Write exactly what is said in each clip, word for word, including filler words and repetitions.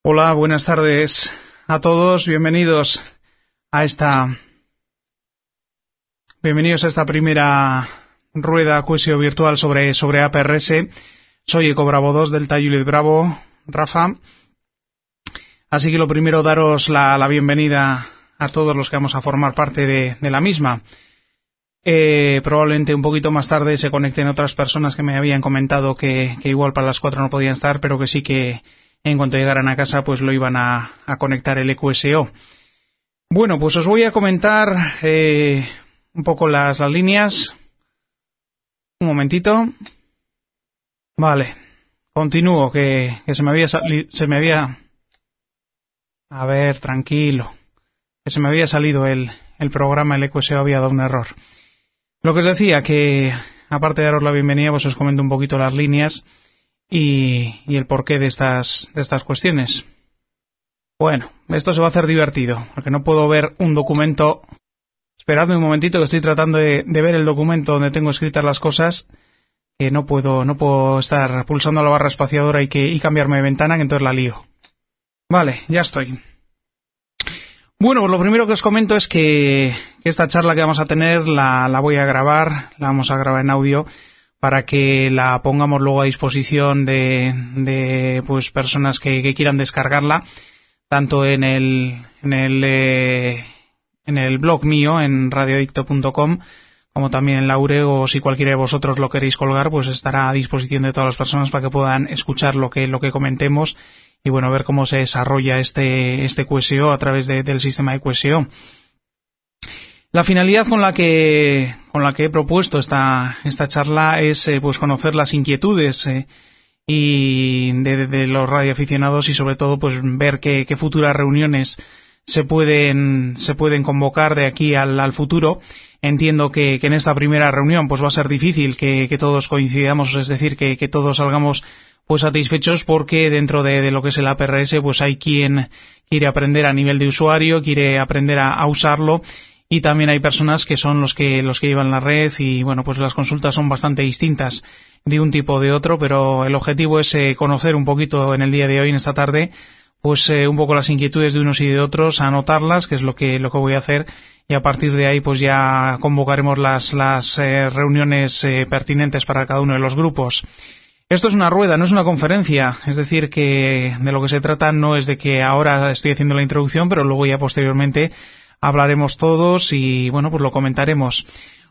Hola, buenas tardes a todos. Bienvenidos a esta bienvenidos a esta primera rueda Questio virtual sobre sobre A P R S. Soy Eco Bravo dos Delta Juliet Bravo, Rafa. Así que lo primero, daros la, la bienvenida a todos los que vamos a formar parte de, de la misma. Eh, probablemente un poquito más tarde se conecten otras personas que me habían comentado que, que igual para las cuatro no podían estar, pero que sí que en cuanto llegaran a casa pues lo iban a, a conectar el E Q S O. Bueno, pues os voy a comentar eh, un poco las, las líneas. Un momentito. Vale, continúo, que, que se me había salido, se me había... A ver, tranquilo. Que se me había salido el, el programa, el E Q S O había dado un error. Lo que os decía, que aparte de daros la bienvenida, pues os comento un poquito las líneas y, y el porqué de estas, de estas cuestiones. Bueno, esto se va a hacer divertido, porque no puedo ver un documento. Esperadme un momentito, que estoy tratando de, de ver el documento donde tengo escritas las cosas, que no puedo, no puedo estar pulsando la barra espaciadora y, que, y cambiarme de ventana, que entonces la lío. Vale, ya estoy. Bueno, pues lo primero que os comento es que esta charla que vamos a tener la, la voy a grabar, la vamos a grabar en audio para que la pongamos luego a disposición de, de pues personas que, que quieran descargarla, tanto en el en el eh, en el blog mío en radiodicto punto com como también en Laure, o si cualquiera de vosotros lo queréis colgar, pues estará a disposición de todas las personas para que puedan escuchar lo que lo que comentemos y bueno, ver cómo se desarrolla este este Q S O a través de, del sistema de Q S O. La finalidad con la que con la que he propuesto esta esta charla es eh, pues conocer las inquietudes eh, y de, de los radioaficionados y sobre todo pues ver qué, qué futuras reuniones se pueden se pueden convocar de aquí al, al futuro. Entiendo que, que en esta primera reunión pues va a ser difícil que, que todos coincidamos, es decir, que, que todos salgamos pues satisfechos, porque dentro de, de lo que es el A P R S pues hay quien quiere aprender a nivel de usuario, quiere aprender a, a usarlo, y también hay personas que son los que los que llevan la red y bueno, pues las consultas son bastante distintas de un tipo o de otro, pero el objetivo es eh, conocer un poquito en el día de hoy, en esta tarde, pues eh, un poco las inquietudes de unos y de otros, anotarlas, que es lo que lo que voy a hacer, y a partir de ahí pues ya convocaremos las las eh, reuniones eh, pertinentes para cada uno de los grupos. Esto es una rueda, no es una conferencia, es decir, que de lo que se trata no es de que ahora estoy haciendo la introducción, pero luego ya posteriormente hablaremos todos y bueno, pues lo comentaremos.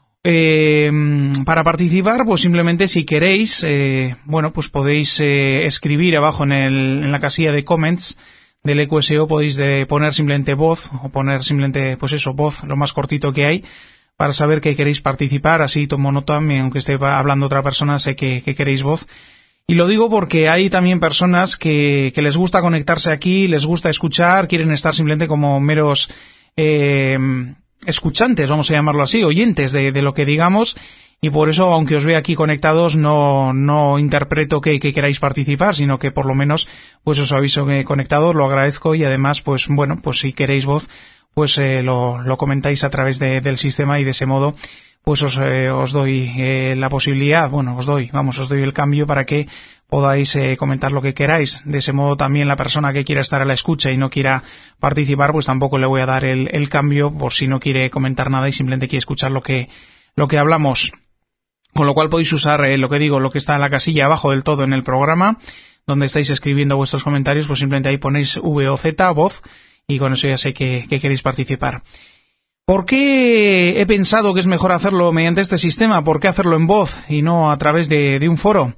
Eh, para participar, pues simplemente si queréis, eh, bueno, pues podéis eh, escribir abajo en, el, en la casilla de comments del E Q S O, podéis de poner simplemente voz o poner simplemente, pues eso, voz, lo más cortito que hay, para saber que queréis participar, así tomo nota, aunque esté hablando otra persona, sé que, que queréis voz. Y lo digo porque hay también personas que, que les gusta conectarse aquí, les gusta escuchar, quieren estar simplemente como meros eh, escuchantes, vamos a llamarlo así, oyentes de, de lo que digamos, y por eso, aunque os vea aquí conectados, no no interpreto que, que queráis participar, sino que por lo menos pues os aviso que conectados, lo agradezco, y además pues bueno, pues si queréis voz, pues eh, lo, lo comentáis a través de, del sistema, y de ese modo pues os, eh, os doy eh, la posibilidad, bueno, os doy, vamos, os doy el cambio para que podáis eh, comentar lo que queráis. De ese modo también la persona que quiera estar a la escucha y no quiera participar, pues tampoco le voy a dar el, el cambio por si no quiere comentar nada y simplemente quiere escuchar lo que lo que hablamos. Con lo cual podéis usar eh, lo que digo, lo que está en la casilla abajo del todo en el programa, donde estáis escribiendo vuestros comentarios, pues simplemente ahí ponéis V O Z, voz, y con eso ya sé que, que queréis participar. ¿Por qué he pensado que es mejor hacerlo mediante este sistema? ¿Por qué hacerlo en voz y no a través de, de un foro?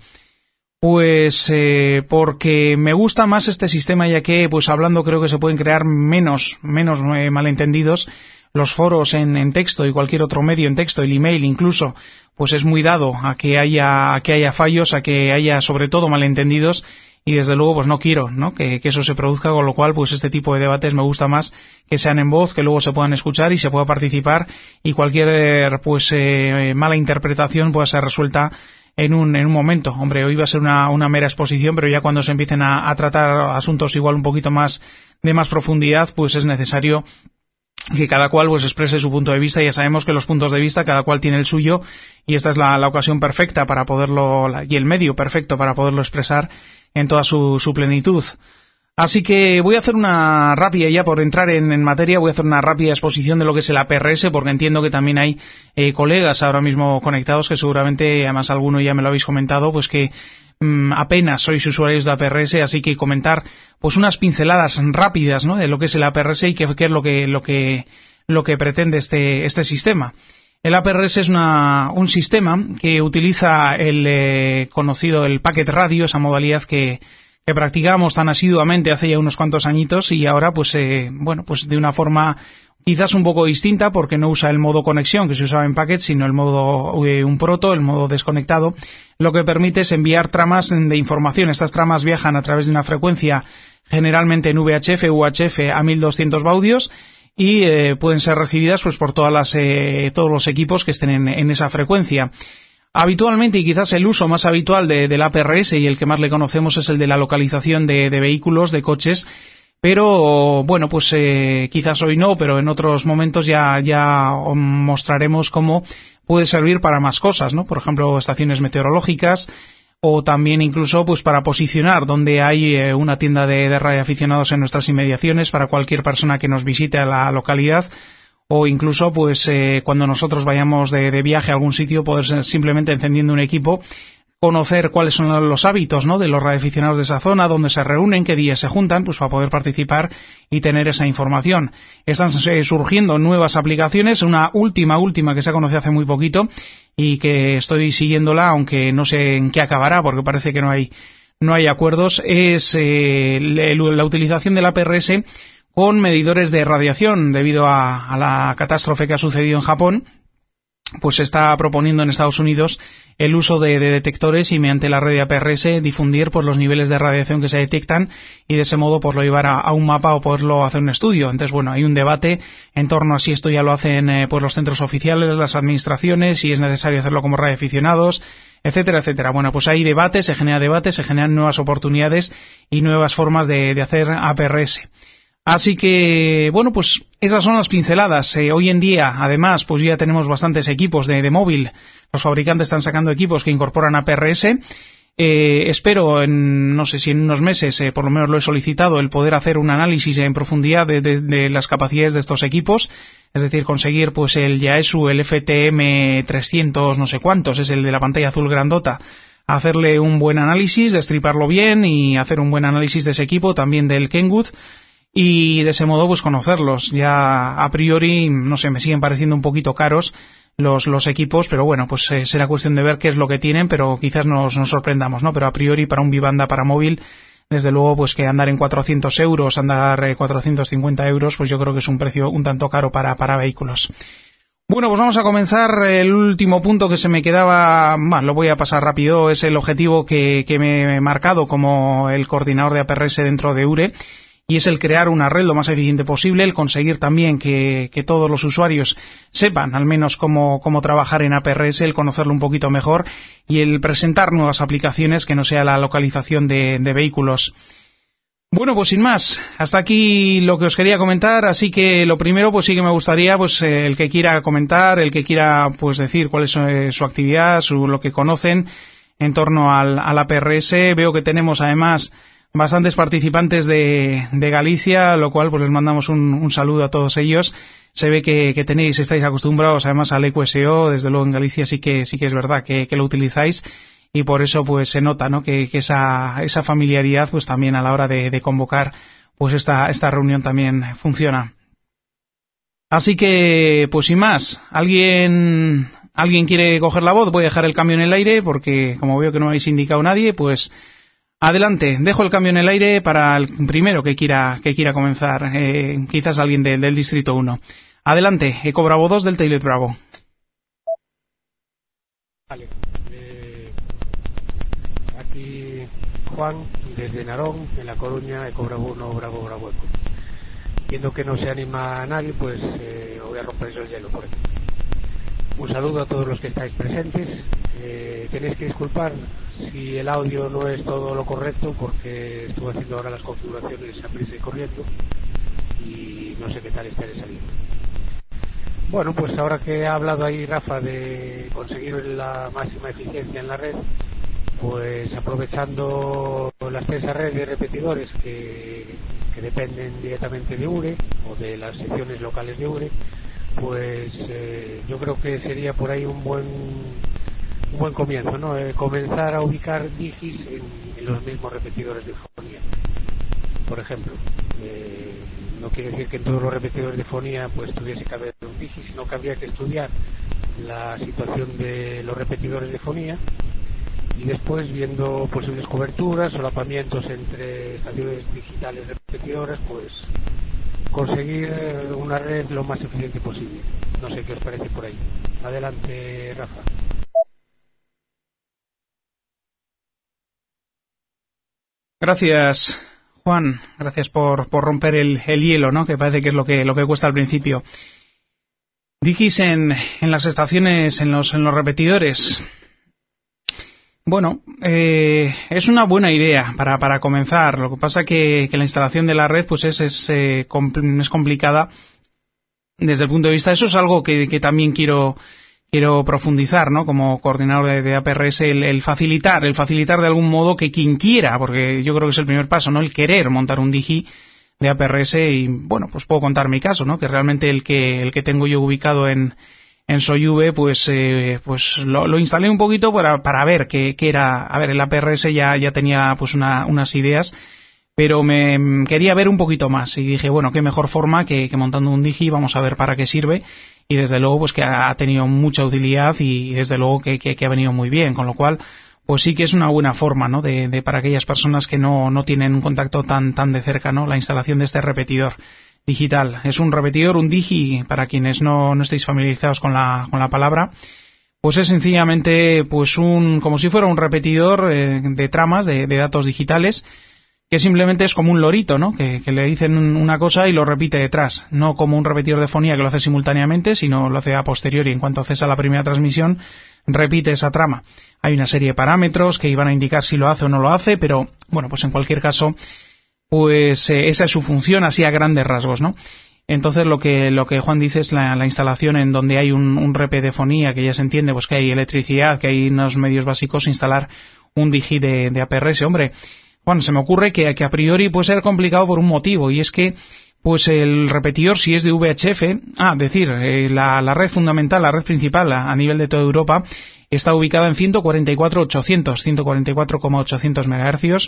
Pues eh, porque me gusta más este sistema, ya que pues hablando creo que se pueden crear menos menos eh, malentendidos. Los foros en, en texto y cualquier otro medio en texto, el email incluso, pues es muy dado a que haya a que haya fallos, a que haya sobre todo malentendidos. Y desde luego pues no quiero, ¿no? Que, que eso se produzca, con lo cual pues este tipo de debates me gusta más que sean en voz, que luego se puedan escuchar y se pueda participar, y cualquier pues eh, mala interpretación pueda ser resuelta en un en un momento. Hombre, hoy va a ser una, una mera exposición, pero ya cuando se empiecen a, a tratar asuntos igual un poquito más de más profundidad, pues es necesario que cada cual pues exprese su punto de vista. Ya sabemos que los puntos de vista cada cual tiene el suyo, y esta es la, la ocasión perfecta para poderlo, y el medio perfecto para poderlo expresar en toda su, su plenitud. Así que voy a hacer una rápida, ya por entrar en, en materia, voy a hacer una rápida exposición de lo que es el A P R S, porque entiendo que también hay eh, colegas ahora mismo conectados que seguramente, además alguno ya me lo habéis comentado, pues que mmm, apenas sois usuarios de A P R S, así que comentar pues unas pinceladas rápidas, ¿no?, de lo que es el A P R S y qué, qué es lo que lo que lo que pretende este este sistema. El A P R S es una, un sistema que utiliza el eh, conocido el Packet Radio, esa modalidad que que practicábamos tan asiduamente hace ya unos cuantos añitos y ahora pues eh, bueno pues de una forma quizás un poco distinta, porque no usa el modo conexión que se usaba en Packet, sino el modo eh, un proto, el modo desconectado. Lo que permite es enviar tramas de información. Estas tramas viajan a través de una frecuencia generalmente en V H F u U H F a mil doscientos baudios y eh, pueden ser recibidas pues por todas las eh, todos los equipos que estén en, en esa frecuencia. Habitualmente, y quizás el uso más habitual de, del A P R S y el que más le conocemos es el de la localización de, de vehículos, de coches, pero bueno, pues eh, quizás hoy no, pero en otros momentos ya, ya mostraremos cómo puede servir para más cosas, ¿no? Por ejemplo, estaciones meteorológicas o también incluso pues para posicionar donde hay eh, una tienda de, de radioaficionados en nuestras inmediaciones para cualquier persona que nos visite a la localidad. O incluso, pues, eh, cuando nosotros vayamos de, de viaje a algún sitio, poder ser simplemente encendiendo un equipo, conocer cuáles son los hábitos, ¿no?, de los radioaficionados de esa zona, dónde se reúnen, qué días se juntan, pues para poder participar y tener esa información. Están eh, surgiendo nuevas aplicaciones, una última, última que se ha conocido hace muy poquito y que estoy siguiéndola, aunque no sé en qué acabará, porque parece que no hay, no hay acuerdos, es eh, la utilización del A P R S con medidores de radiación debido a, a la catástrofe que ha sucedido en Japón. Pues se está proponiendo en Estados Unidos el uso de, de detectores y mediante la red de A P R S difundir pues los niveles de radiación que se detectan y de ese modo pues lo llevar a, a un mapa o poderlo hacer un estudio. Entonces, bueno, hay un debate en torno a si esto ya lo hacen eh, pues los centros oficiales, las administraciones, si es necesario hacerlo como radioaficionados, etcétera, etcétera. Bueno, pues hay debate, se genera debate, se generan nuevas oportunidades y nuevas formas de, de hacer A P R S. Así que, bueno, pues esas son las pinceladas. Eh, hoy en día, además, pues ya tenemos bastantes equipos de, de móvil. Los fabricantes están sacando equipos que incorporan A P R S. Eh, espero, en, no sé si en unos meses, eh, por lo menos lo he solicitado, el poder hacer un análisis en profundidad de, de, de las capacidades de estos equipos. Es decir, conseguir pues el Yaesu, el F T M trescientos, no sé cuántos, es el de la pantalla azul grandota. Hacerle un buen análisis, destriparlo bien y hacer un buen análisis de ese equipo, también del Kenwood. Y de ese modo pues conocerlos. Ya a priori, no sé, me siguen pareciendo un poquito caros los los equipos, pero bueno, pues eh, será cuestión de ver qué es lo que tienen, pero quizás nos, nos sorprendamos, ¿no? Pero a priori para un Vivanda para móvil, desde luego pues que andar en cuatrocientos euros, andar eh, cuatrocientos cincuenta euros, pues yo creo que es un precio un tanto caro para, para vehículos. Bueno, pues vamos a comenzar. El último punto que se me quedaba, bueno, lo voy a pasar rápido, es el objetivo que, que me he marcado como el coordinador de A P R S dentro de U R E, y es el crear una red lo más eficiente posible, el conseguir también que, que todos los usuarios sepan al menos cómo, cómo trabajar en A P R S, el conocerlo un poquito mejor y el presentar nuevas aplicaciones que no sea la localización de, de vehículos. Bueno, pues sin más, hasta aquí lo que os quería comentar, así que lo primero pues sí que me gustaría pues eh, el que quiera comentar, el que quiera pues decir cuál es eh, su actividad, su, lo que conocen en torno al, al A P R S. Veo que tenemos además bastantes participantes de, de Galicia, lo cual pues les mandamos un, un saludo a todos ellos. Se ve que, que tenéis, estáis acostumbrados además al E Q S O, desde luego en Galicia sí que sí que es verdad que, que lo utilizáis y por eso pues se nota, ¿no?, que, que esa esa familiaridad pues también a la hora de, de convocar pues esta esta reunión también funciona. Así que pues sin más, alguien alguien quiere coger la voz, voy a dejar el cambio en el aire porque como veo que no habéis indicado nadie, pues adelante, dejo el cambio en el aire para el primero que quiera que quiera comenzar, eh, quizás alguien de, del Distrito uno. Adelante, Eco Bravo dos del Tailet Bravo. Vale, eh, aquí Juan, desde Narón, en La Coruña, Eco Bravo uno, Bravo Bravo Eco. Viendo que no se anima a nadie, pues eh, voy a romper el hielo por aquí. Un saludo a todos los que estáis presentes. Eh, tenéis que disculpar si el audio no es todo lo correcto porque estuve haciendo ahora las configuraciones a prisa y corriendo y no sé qué tal estaré saliendo. Bueno, pues ahora que ha hablado ahí Rafa de conseguir la máxima eficiencia en la red, pues aprovechando la extensa red de repetidores que, que dependen directamente de URE o de las secciones locales de URE, pues eh, yo creo que sería por ahí un buen un buen comienzo, ¿no? Eh, comenzar a ubicar digis en, en los mismos repetidores de fonía, por ejemplo. Eh, no quiere decir que en todos los repetidores de fonía pues tuviese que haber un digi, sino que habría que estudiar la situación de los repetidores de fonía y después, viendo posibles coberturas, solapamientos entre estaciones digitales repetidoras, pues conseguir una red lo más eficiente posible. No sé qué os parece por ahí. Adelante, Rafa. Gracias, Juan. Gracias por, por romper el, el hielo, ¿no? Que parece que es lo que lo que cuesta al principio. Digis en, en las estaciones, en los en los repetidores. Bueno, eh, es una buena idea para, para comenzar. Lo que pasa que, que la instalación de la red pues es, es, eh, compl- es complicada desde el punto de vista. Eso es algo que, que también quiero quiero profundizar, ¿no? Como coordinador de, de A P R S, el, el facilitar, el facilitar de algún modo que quien quiera, porque yo creo que es el primer paso, ¿no? El querer montar un digi de A P R S y, bueno, pues puedo contar mi caso, ¿no? Que realmente el que el que tengo yo ubicado en en Soyuve, pues eh, pues lo, lo instalé un poquito para para ver qué, qué era. A ver, el A P R S ya ya tenía pues una, unas ideas, pero me quería ver un poquito más y dije, bueno, qué mejor forma que, que montando un digi, vamos a ver para qué sirve, y desde luego pues que ha tenido mucha utilidad y desde luego que, que, que ha venido muy bien, con lo cual pues sí que es una buena forma, ¿no? De, de para aquellas personas que no no tienen un contacto tan tan de cerca, ¿no? La instalación de este repetidor digital. Es un repetidor, un digi, para quienes no, no estéis familiarizados con la con la palabra, pues es sencillamente pues un como si fuera un repetidor eh, de tramas de, de datos digitales, que simplemente es como un lorito, ¿no? Que, que le dicen una cosa y lo repite detrás, no como un repetidor de fonía que lo hace simultáneamente, sino lo hace a posteriori. En cuanto cesa la primera transmisión, repite esa trama. Hay una serie de parámetros que iban a indicar si lo hace o no lo hace, pero bueno, pues en cualquier caso, pues eh, esa es su función así a grandes rasgos, ¿no? Entonces lo que lo que Juan dice es la, la instalación en donde hay un, un repe de fonía, que ya se entiende, pues que hay electricidad, que hay unos medios básicos, instalar un digi de, de A P R S. Hombre, Juan, se me ocurre que, que a priori puede ser complicado por un motivo, y es que pues el repetidor, si es de V H F, ah, decir, eh, la, la red fundamental, la red principal a, a nivel de toda Europa, está ubicada en ciento cuarenta y cuatro mil ochocientos, ciento cuarenta y cuatro mil ochocientos megahercios,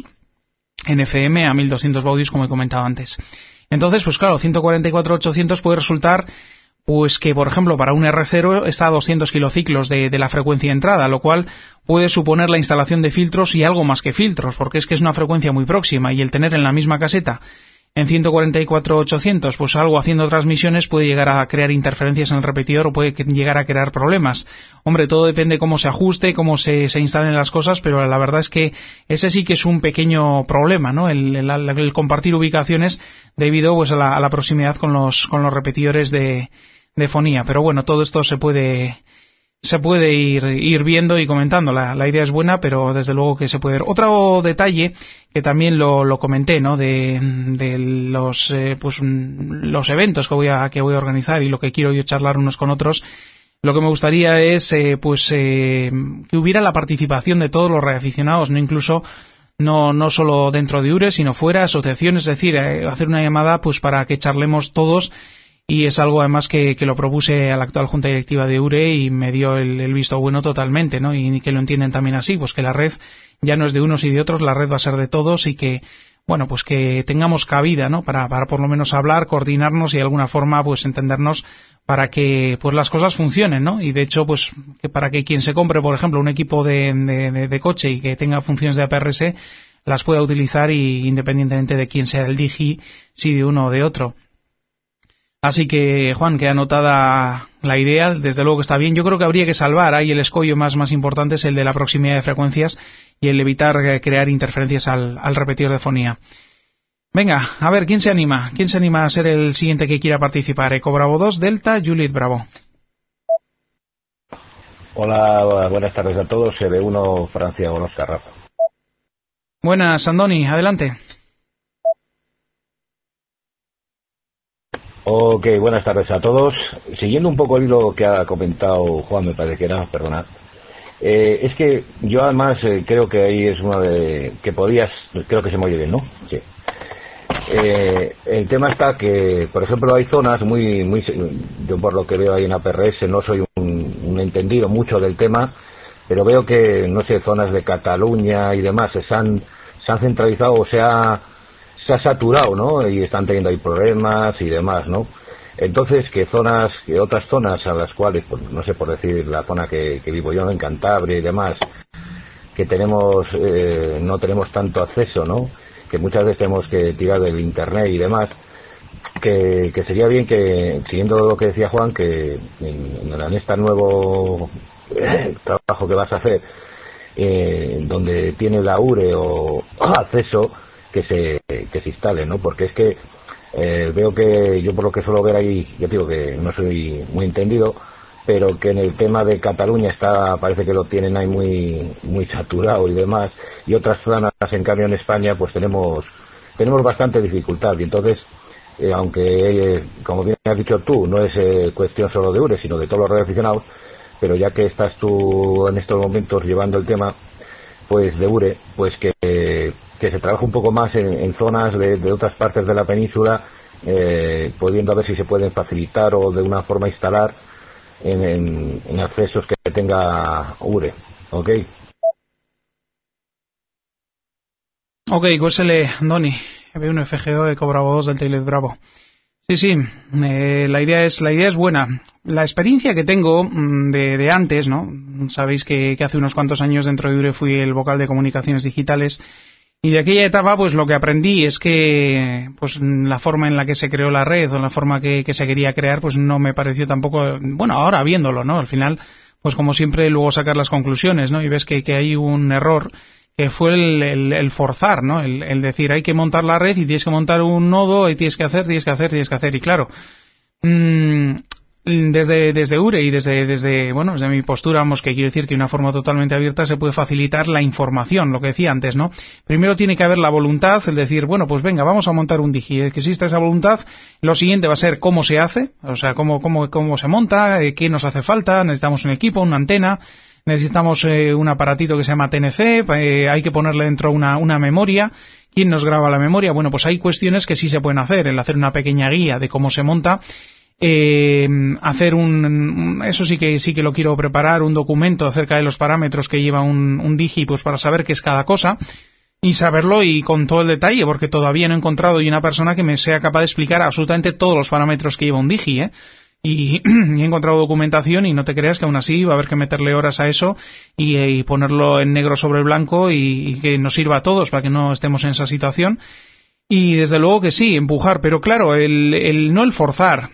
en F M a mil doscientos baudios, como he comentado antes. Entonces, pues claro, ciento cuarenta y cuatro mil ochocientos puede resultar pues que, por ejemplo, para un R cero está a doscientos kilociclos de, de la frecuencia de entrada, lo cual puede suponer la instalación de filtros y algo más que filtros, porque es que es una frecuencia muy próxima, y el tener en la misma caseta en ciento cuarenta y cuatro mil ochocientos, pues algo haciendo transmisiones puede llegar a crear interferencias en el repetidor o puede llegar a crear problemas. Hombre, todo depende cómo se ajuste, cómo se, se instalen las cosas, pero la verdad es que ese sí que es un pequeño problema, ¿no? El, el, el compartir ubicaciones debido pues a la, a la proximidad con los, con los repetidores de, de fonía. Pero bueno, todo esto se puede se puede ir, ir viendo y comentando. La, la idea es buena, pero desde luego que se puede ver. Otro detalle que también lo, lo comenté, ¿no? De, de los eh, pues los eventos que voy a que voy a organizar y lo que quiero yo charlar unos con otros. Lo que me gustaría es eh, pues eh, que hubiera la participación de todos los reaficionados, no incluso no no solo dentro de U R E, sino fuera, asociaciones, es decir, eh, hacer una llamada pues para que charlemos todos. Y es algo además que, que lo propuse a la actual Junta Directiva de U R E y me dio el, el visto bueno totalmente, ¿no? Y que lo entienden también así, pues que la red ya no es de unos y de otros, la red va a ser de todos, y que, bueno, pues que tengamos cabida, ¿no? Para, para por lo menos hablar, coordinarnos y de alguna forma pues entendernos para que pues las cosas funcionen, ¿no? Y de hecho, pues que para que quien se compre, por ejemplo, un equipo de, de, de, de coche y que tenga funciones de A P R S, las pueda utilizar, y independientemente de quién sea el digi, si de uno o de otro. Así que, Juan, queda anotada la idea, desde luego que está bien. Yo creo que habría que salvar ahí el escollo más, más importante, es el de la proximidad de frecuencias y el evitar eh, crear interferencias al, al repetidor de fonía. Venga, a ver, ¿quién se anima? ¿Quién se anima a ser el siguiente que quiera participar? Eco Bravo dos, Delta, Juliet Bravo. Hola, buenas tardes a todos. C B uno, Francia, Oscar, Rafa. Buenas, Andoni, adelante. Ok, buenas tardes a todos. Siguiendo un poco el hilo que ha comentado Juan, me parece que era, perdonad. Eh, es que yo además eh, creo que ahí es uno de... que podías... creo que se me oye bien, ¿no? Sí. Eh, el tema está que, por ejemplo, hay zonas muy... muy yo por lo que veo ahí en A P R S no soy un, un entendido mucho del tema, pero veo que, no sé, zonas de Cataluña y demás se han, se han centralizado o se ha, se ha saturado, ¿no? Y están teniendo ahí problemas y demás, ¿no? Entonces, que zonas, que otras zonas a las cuales, pues, no sé, por decir la zona que, que vivo yo, ¿no? En Cantabria y demás, que tenemos, eh, no tenemos tanto acceso, ¿no? Que muchas veces tenemos que tirar del internet y demás, que, que sería bien que, siguiendo lo que decía Juan, que en, en este nuevo eh, trabajo que vas a hacer, eh, donde tiene la U R E o acceso, que se, que se instale, ¿no? Porque es que Eh, veo que yo por lo que suelo ver ahí, yo digo que no soy muy entendido, pero que en el tema de Cataluña está, parece que lo tienen ahí muy muy saturado y demás, y otras zonas en cambio en España pues tenemos tenemos bastante dificultad. Y entonces eh, aunque eh, como bien has dicho tú, no es eh, cuestión solo de U R E sino de todos los radioaficionados, pero ya que estás tú en estos momentos llevando el tema pues de U R E, pues que que se trabaja un poco más en, en zonas de, de otras partes de la península, eh, pudiendo a ver si se pueden facilitar o de una forma instalar en, en, en accesos que tenga U R E. ¿Ok? Ok, Gosele, Doni, B uno F G O, Eco Bravo dos del Tailet Bravo. Sí, sí, eh, la idea es la idea es buena. La experiencia que tengo mmm, de, de antes, ¿no? Sabéis que, que hace unos cuantos años dentro de U R E fui el vocal de comunicaciones digitales. Y de aquella etapa, pues lo que aprendí es que pues la forma en la que se creó la red o la forma que, que se quería crear, pues no me pareció tampoco, bueno, ahora viéndolo, ¿no? Al final, pues como siempre, luego sacar las conclusiones, ¿no? Y ves que, que hay un error que fue el, el, el forzar, ¿no? El, el decir, hay que montar la red y tienes que montar un nodo y tienes que hacer, tienes que hacer, tienes que hacer. Y claro, mmm, desde desde U R E y desde desde bueno desde mi postura, vamos, que quiero decir que de una forma totalmente abierta se puede facilitar la información, lo que decía antes, ¿no? Primero tiene que haber la voluntad, el decir, bueno, pues venga, vamos a montar un digi, que exista esa voluntad. Lo siguiente va a ser cómo se hace, o sea, cómo cómo cómo se monta, eh, qué nos hace falta, necesitamos un equipo, una antena, necesitamos eh, un aparatito que se llama T N C, eh, hay que ponerle dentro una una memoria. ¿Quién nos graba la memoria? Bueno, pues hay cuestiones que sí se pueden hacer, el hacer una pequeña guía de cómo se monta. Eh, hacer un, eso sí que sí que lo quiero preparar, un documento acerca de los parámetros que lleva un, un digi, pues para saber qué es cada cosa y saberlo y con todo el detalle, porque todavía no he encontrado y una persona que me sea capaz de explicar absolutamente todos los parámetros que lleva un digi, ¿eh? Y, y he encontrado documentación y no te creas que aún así va a haber que meterle horas a eso y, y ponerlo en negro sobre blanco y, y que nos sirva a todos para que no estemos en esa situación. Y desde luego que sí, empujar, pero claro, el, el no el forzar.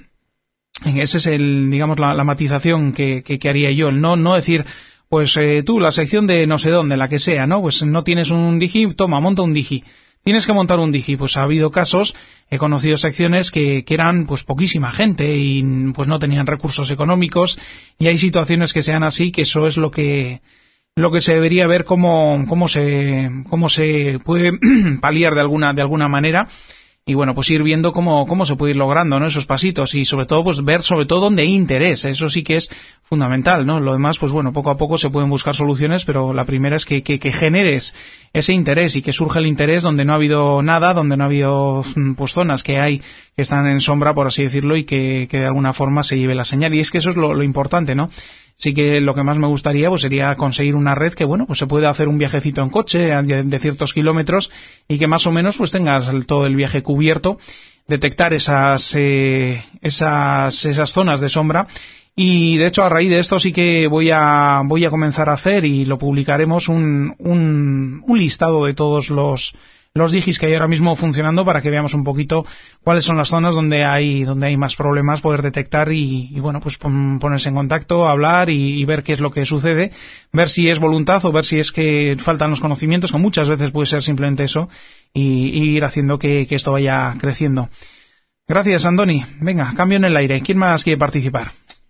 Ese es el, digamos, la, la matización que, que, que haría yo, el no, no decir, pues eh, tú, la sección de no sé dónde, la que sea, ¿no? Pues no tienes un digi, toma, monta un digi. Tienes que montar un digi. Pues ha habido casos, he conocido secciones que, que eran pues poquísima gente y pues no tenían recursos económicos y hay situaciones que sean así, que eso es lo que lo que se debería ver cómo, cómo se, cómo se puede paliar de alguna, de alguna manera. Y bueno, pues ir viendo cómo, cómo se puede ir logrando, ¿no? Esos pasitos y sobre todo, pues ver sobre todo dónde hay interés. Eso sí que es fundamental, ¿no? Lo demás, pues bueno, poco a poco se pueden buscar soluciones, pero la primera es que, que, que generes ese interés y que surja el interés donde no ha habido nada, donde no ha habido, pues zonas que hay que están en sombra, por así decirlo, y que, que de alguna forma se lleve la señal. Y es que eso es lo, lo importante, ¿no? Sí que lo que más me gustaría pues sería conseguir una red que, bueno, pues se pueda hacer un viajecito en coche de, de ciertos kilómetros y que más o menos pues tengas el, todo el viaje cubierto, detectar esas, eh, esas, esas zonas de sombra. Y de hecho a raíz de esto sí que voy a, voy a comenzar a hacer y lo publicaremos un, un, un listado de todos los, los digis que hay ahora mismo funcionando para que veamos un poquito cuáles son las zonas donde hay donde hay más problemas, poder detectar y, y bueno, pues pon, ponerse en contacto, hablar y, y ver qué es lo que sucede, ver si es voluntad o ver si es que faltan los conocimientos, que muchas veces puede ser simplemente eso, y, y ir haciendo que, que esto vaya creciendo. Gracias, Andoni. Venga, cambio en el aire. ¿Quién más quiere participar?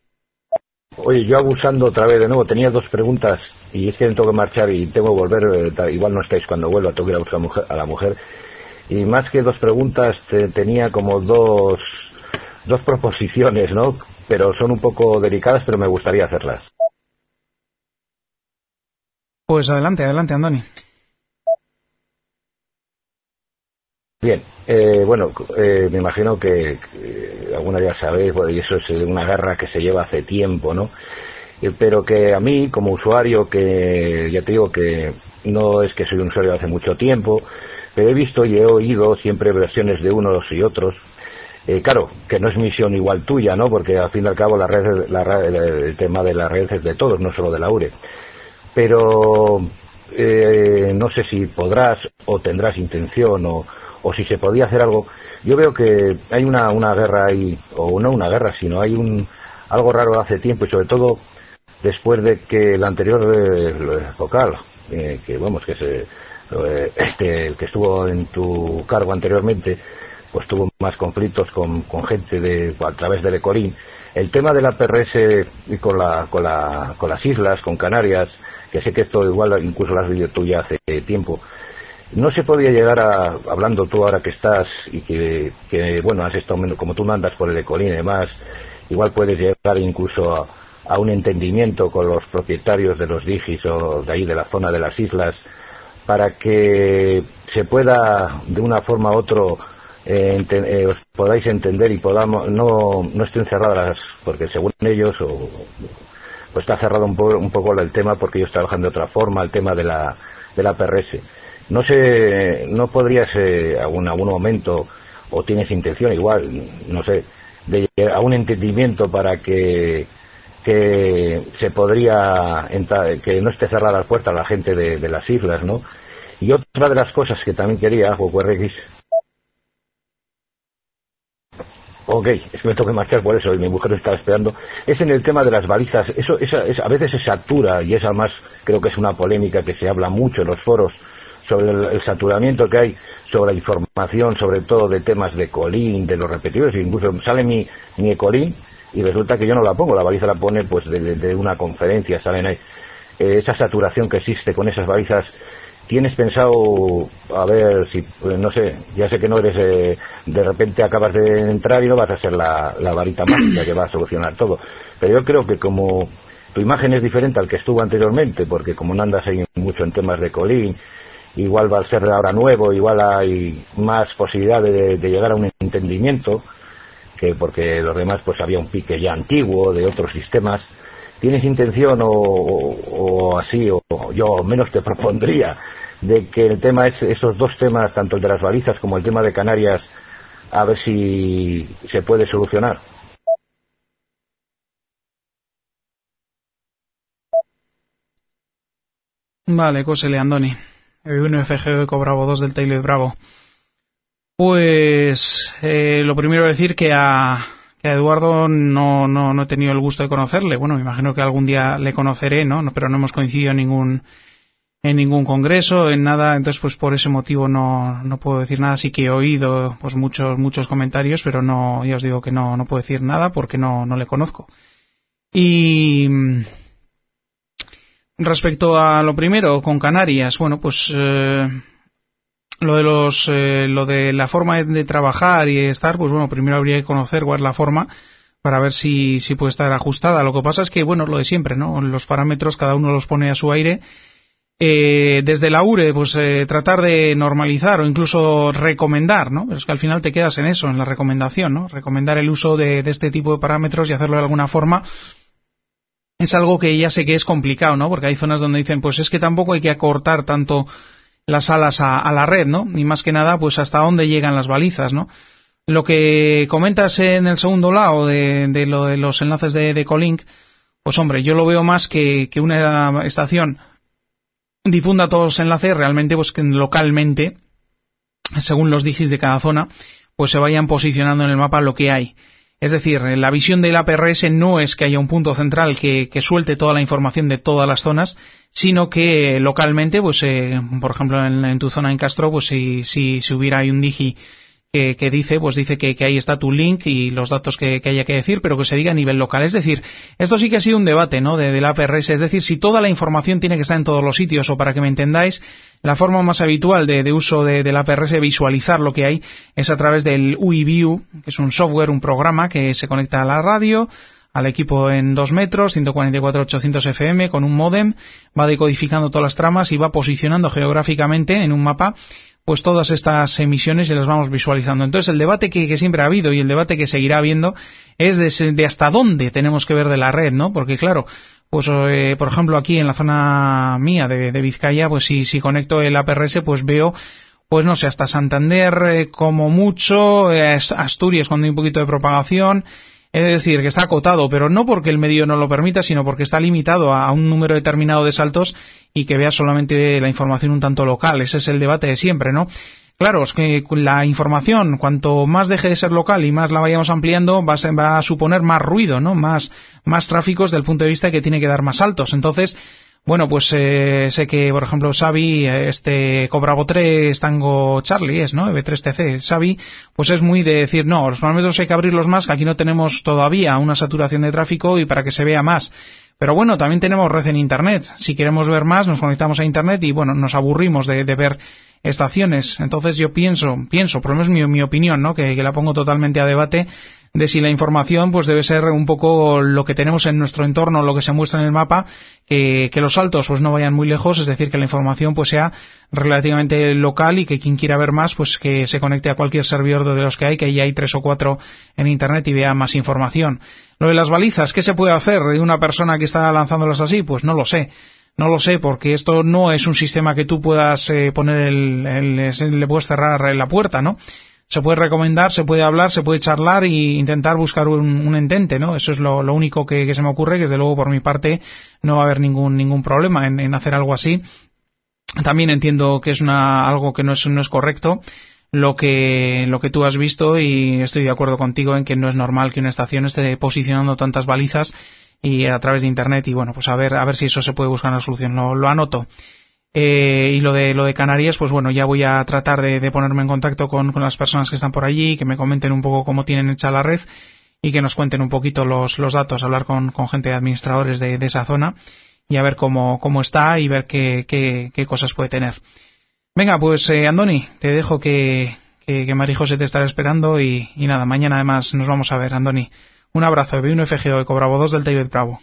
Oye, yo abusando otra vez de nuevo, tenía dos preguntas y es que tengo que marchar y tengo que volver, eh, igual no estáis cuando vuelva, tengo que ir a buscar a, mujer, a la mujer. Y más que dos preguntas, te, tenía como dos, dos proposiciones, ¿no? Pero son un poco delicadas, pero me gustaría hacerlas. Pues adelante, adelante, Andoni. Bien, eh, bueno, eh, me imagino que, que alguna ya sabéis, bueno, y eso es una guerra que se lleva hace tiempo, ¿no? Eh, pero que a mí, como usuario, que ya te digo que no es que soy un usuario de hace mucho tiempo, pero he visto y he oído siempre versiones de unos y otros. Eh, claro, que no es misión igual tuya, ¿no? Porque al fin y al cabo la red, la, el tema de la red es de todos, no solo de la U R E. Pero eh, no sé si podrás o tendrás intención o o si se podía hacer algo. Yo veo que hay una una guerra ahí, o no una guerra, sino hay un algo raro hace tiempo, y sobre todo después de que el anterior eh, vocal, eh, que vamos, que se, eh, este, el que estuvo en tu cargo anteriormente, pues tuvo más conflictos con, con gente de a través del Ecolín. El tema de la P R S y con la con la con las islas, con Canarias, que sé que esto igual incluso lo has vivido tú ya hace tiempo. No se podía llegar a, hablando tú ahora que estás y que, que bueno, has estado, como tú no andas por el Ecolín y demás, igual puedes llegar incluso a, a un entendimiento con los propietarios de los digis o de ahí de la zona de las islas, para que se pueda de una forma u otra eh, ente, eh, os podáis entender y podamos no no estén cerradas, porque según ellos o, pues está cerrado un, po, un poco el tema porque ellos trabajan de otra forma, el tema de la de la P R S. No sé, no podrías eh, en algún momento, o tienes intención igual, no sé, de llegar a un entendimiento para que que se podría entrar, que no esté cerrada la puerta a la gente de, de las islas, ¿no? Y otra de las cosas que también quería, Juego R X, ok, es que me tengo que marchar por eso y mi mujer está esperando, es en el tema de las balizas. Eso esa, es, a veces se satura, y es además creo que es una polémica que se habla mucho en los foros sobre el, el saturamiento que hay sobre la información, sobre todo de temas de Ecolín, de los repetidores. Incluso sale mi, mi Ecolín y resulta que yo no la pongo, la baliza la pone pues de, de, de una conferencia, salen ahí. Eh, esa saturación que existe con esas balizas, ¿tienes pensado, a ver si, pues, no sé, ya sé que no eres, eh, de repente acabas de entrar y no vas a ser la, la varita mágica que va a solucionar todo, pero yo creo que como tu imagen es diferente al que estuvo anteriormente, porque como no andas ahí mucho en temas de Ecolín, igual va a ser ahora nuevo, igual hay más posibilidad de, de llegar a un entendimiento, que porque los demás pues había un pique ya antiguo de otros sistemas. ¿Tienes intención o, o, o así, o, o yo menos te propondría, de que el tema es esos dos temas, tanto el de las balizas como el tema de Canarias, a ver si se puede solucionar? Vale, cósele, Andoni. uno F G de Bravo dos del Taylor Bravo. Pues eh, lo primero decir que a, que a Eduardo no, no, no he tenido el gusto de conocerle. Bueno, me imagino que algún día le conoceré, ¿no? Pero no hemos coincidido en ningún en ningún congreso, en nada. Entonces, pues por ese motivo no, no puedo decir nada. Sí que he oído pues muchos muchos comentarios, pero no, ya os digo que no, no puedo decir nada porque no, no le conozco. Y respecto a lo primero, con Canarias, bueno, pues eh, lo de los eh, lo de la forma de trabajar y estar, pues bueno, primero habría que conocer cuál es la forma para ver si si puede estar ajustada. Lo que pasa es que, bueno, lo de siempre, ¿no? Los parámetros cada uno los pone a su aire. Eh, desde la U R E, pues eh, tratar de normalizar o incluso recomendar, ¿no? Pero es que al final te quedas en eso, en la recomendación, ¿no? Recomendar el uso de, de este tipo de parámetros y hacerlo de alguna forma. Es algo que ya sé que es complicado, ¿no? Porque hay zonas donde dicen, pues es que tampoco hay que acortar tanto las alas a, a la red, ¿no? Ni más que nada, pues hasta dónde llegan las balizas, ¿no? Lo que comentas en el segundo lado de, de lo de los enlaces de, de Ecolink, pues hombre, yo lo veo más que, que una estación difunda todos los enlaces, realmente pues que localmente, según los digis de cada zona, pues se vayan posicionando en el mapa lo que hay. Es decir, la visión de la P R S no es que haya un punto central que, que suelte toda la información de todas las zonas, sino que localmente, pues eh, por ejemplo en, en tu zona en Castro, pues si, si, si hubiera ahí un digi que, que dice, pues dice que, que ahí está tu link y los datos que, que haya que decir, pero que se diga a nivel local. Es decir, esto sí que ha sido un debate, ¿no? De, de la P R S, es decir, si toda la información tiene que estar en todos los sitios, o para que me entendáis, la forma más habitual de, de uso de, de la P R S, visualizar lo que hay, es a través del U I View, que es un software, un programa que se conecta a la radio, al equipo en dos metros, ciento cuarenta y cuatro ochocientos F M, con un módem, va decodificando todas las tramas y va posicionando geográficamente en un mapa pues todas estas emisiones y las vamos visualizando. Entonces el debate que, que siempre ha habido y el debate que seguirá habiendo es de, de hasta dónde tenemos que ver de la red, ¿no? Porque claro, pues eh, por ejemplo aquí en la zona mía de, de Vizcaya, pues si, si conecto el A P R S, pues veo, pues no sé, hasta Santander eh, como mucho, eh, Asturias cuando hay un poquito de propagación. Es decir, que está acotado, pero no porque el medio no lo permita, sino porque está limitado a un número determinado de saltos y que vea solamente la información un tanto local. Ese es el debate de siempre, ¿no? Claro, es que la información, cuanto más deje de ser local y más la vayamos ampliando, va a, ser, va a suponer más ruido, ¿no? Más, más tráficos desde el punto de vista de que tiene que dar más saltos. Entonces, bueno, pues eh, sé que, por ejemplo, Xavi, este Cobravo tres Tango Charlie es, ¿no? E V tres T C, Xavi, pues es muy de decir, no, los parámetros hay que abrirlos más, que aquí no tenemos todavía una saturación de tráfico y para que se vea más. Pero bueno, también tenemos red en Internet. Si queremos ver más, nos conectamos a Internet y, bueno, nos aburrimos de, de ver estaciones. Entonces yo pienso, pienso, por lo menos mi, mi opinión, ¿no? Que, que la pongo totalmente a debate, de si la información pues debe ser un poco lo que tenemos en nuestro entorno, lo que se muestra en el mapa, que, que los saltos pues no vayan muy lejos, es decir, que la información pues sea relativamente local y que quien quiera ver más pues que se conecte a cualquier servidor de los que hay, que ahí hay tres o cuatro en Internet y vea más información. Lo de las balizas, ¿qué se puede hacer de una persona que está lanzándolas así? Pues no lo sé. No lo sé, porque esto no es un sistema que tú puedas eh, poner el, el, el, le puedes cerrar la puerta, ¿no? Se puede recomendar, se puede hablar, se puede charlar e intentar buscar un, un entente, ¿no? Eso es lo, lo único que, que se me ocurre, que desde luego por mi parte no va a haber ningún ningún problema en, en hacer algo así. También entiendo que es una algo que no es no es correcto lo que lo que tú has visto, y estoy de acuerdo contigo en que no es normal que una estación esté posicionando tantas balizas y a través de Internet, y bueno, pues a ver a ver si eso se puede buscar una solución. Lo, lo anoto. Eh, y lo de lo de Canarias, pues bueno, ya voy a tratar de, de ponerme en contacto con, con las personas que están por allí, que me comenten un poco cómo tienen hecha la red y que nos cuenten un poquito los, los datos, hablar con, con gente de administradores de, de esa zona y a ver cómo, cómo está y ver qué, qué, qué cosas puede tener. Venga, pues eh, Andoni, te dejo que, que, que María José te estará esperando y, y nada, mañana además nos vamos a ver, Andoni. Un abrazo, B uno F G O, Cobravo dos del Tibet Bravo.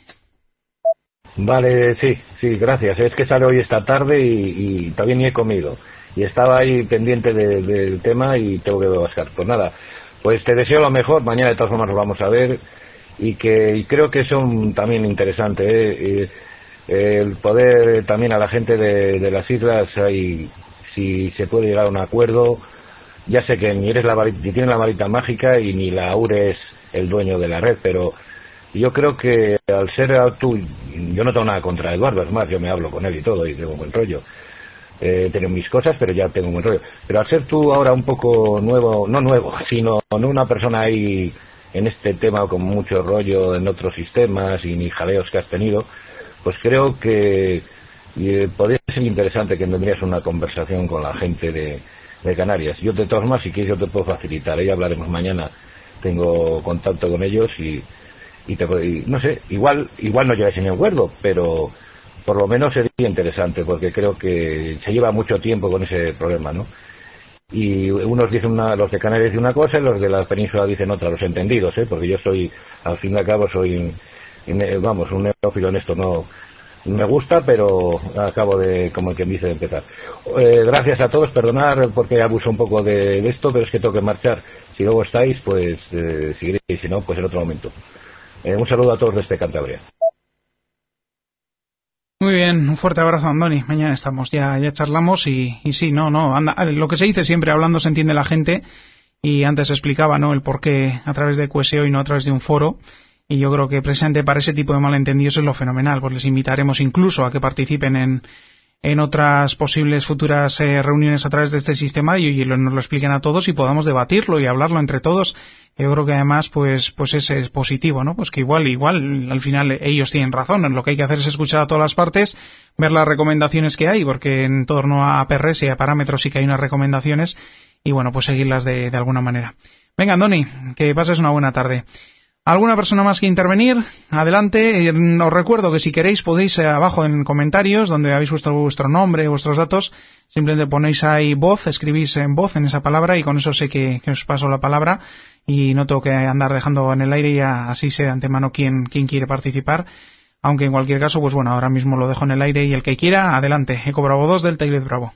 Vale, sí, sí, gracias. Es que sale hoy esta tarde y, y todavía ni he comido. Y estaba ahí pendiente de, del tema y tengo que bascar. Pues nada, pues te deseo lo mejor. Mañana de todas formas nos vamos a ver. Y que y creo que son también interesantes, ¿eh? Eh, el poder también a la gente de, de las islas, ahí, si se puede llegar a un acuerdo. Ya sé que ni eres la varita, ni tienes la varita mágica y ni la U R E es el dueño de la red, pero yo creo que al ser tú, yo no tengo nada contra Eduardo, es más, yo me hablo con él y todo y tengo un buen rollo. Eh, tengo mis cosas, pero ya tengo un buen rollo. Pero al ser tú ahora un poco nuevo, no nuevo, sino no una persona ahí en este tema con mucho rollo en otros sistemas y ni jaleos que has tenido, pues creo que eh, podría ser interesante que tendrías una conversación con la gente de, de Canarias. Yo de todas formas, si quieres, yo te puedo facilitar, ahí hablaremos mañana, tengo contacto con ellos y y te y, no sé, igual igual no llegáis en el acuerdo, pero por lo menos sería interesante, porque creo que se lleva mucho tiempo con ese problema, ¿no? Y unos dicen una, los de Canarias dicen una cosa y los de la península dicen otra, los entendidos, ¿eh? Porque yo soy, al fin y al cabo, soy, vamos, un neófilo en esto, no me gusta, pero acabo de, como el que me dice, de empezar. Eh, gracias a todos, perdonar porque abuso un poco de, de esto, pero es que tengo que marchar. Si luego estáis, pues eh, seguiréis, y si no, pues en otro momento. Eh, un saludo a todos desde Cantabria. Muy bien, un fuerte abrazo, Andoni. Mañana estamos, ya ya charlamos y, y sí, no, no, anda, lo que se dice siempre, hablando se entiende la gente, y antes explicaba, ¿no?, el por qué a través de Q S O y no a través de un foro, y yo creo que presente para ese tipo de malentendidos es lo fenomenal, pues les invitaremos incluso a que participen en en otras posibles futuras eh, reuniones a través de este sistema y, y lo, nos lo expliquen a todos y podamos debatirlo y hablarlo entre todos. Yo creo que además pues pues ese es positivo, ¿no? Pues que igual igual al final ellos tienen razón, lo que hay que hacer es escuchar a todas las partes, ver las recomendaciones que hay, porque en torno a P R S y a parámetros sí que hay unas recomendaciones y bueno, pues seguirlas de, de alguna manera. Venga, Andoni, que pases una buena tarde. ¿Alguna persona más que intervenir? Adelante. Eh, os recuerdo que si queréis podéis eh, abajo en comentarios, donde habéis puesto vuestro nombre, vuestros datos, simplemente ponéis ahí voz, escribís en voz en esa palabra y con eso sé que, que os paso la palabra y no tengo que andar dejando en el aire y ya así sé de antemano quién, quién quiere participar. Aunque en cualquier caso, pues bueno, ahora mismo lo dejo en el aire y el que quiera, adelante. Eco Bravo dos del Taylor Bravo.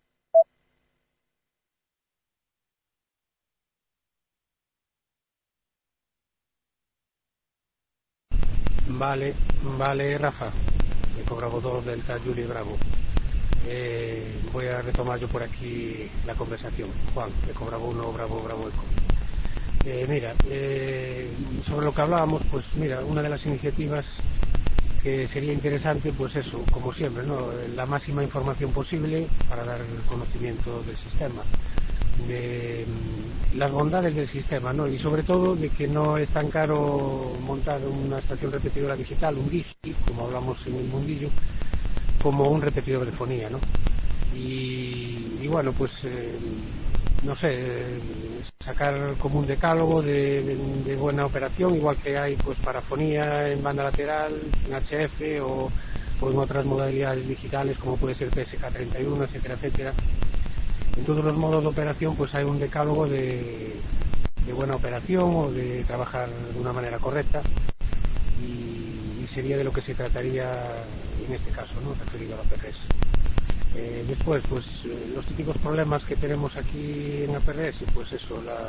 Vale, vale, Rafa. Eco Bravo dos del Taylor Bravo. Eh, voy a retomar yo por aquí la conversación. Juan, Eco Bravo uno, Bravo, Bravo Eco. Eh, mira, eh, sobre lo que hablábamos, pues mira, una de las iniciativas que sería interesante, pues eso, como siempre, ¿no? La máxima información posible para dar conocimiento del sistema, de las bondades del sistema, ¿no? Y sobre todo de que no es tan caro montar una estación repetidora digital, un Digi, como hablamos en el mundillo, como un repetidor de fonía, ¿no? Y, y bueno, pues eh, no sé, eh, sacar como un decálogo de, de, de buena operación, igual que hay pues para fonía en banda lateral, en H F o, o en otras modalidades digitales como puede ser P S K treinta y uno, etcétera, etcétera. En todos los modos de operación pues hay un decálogo de, de buena operación o de trabajar de una manera correcta y, y sería de lo que se trataría en este caso, ¿no? Referido a la A P R S. Eh, después, pues eh, los típicos problemas que tenemos aquí en A P R S, pues eso, la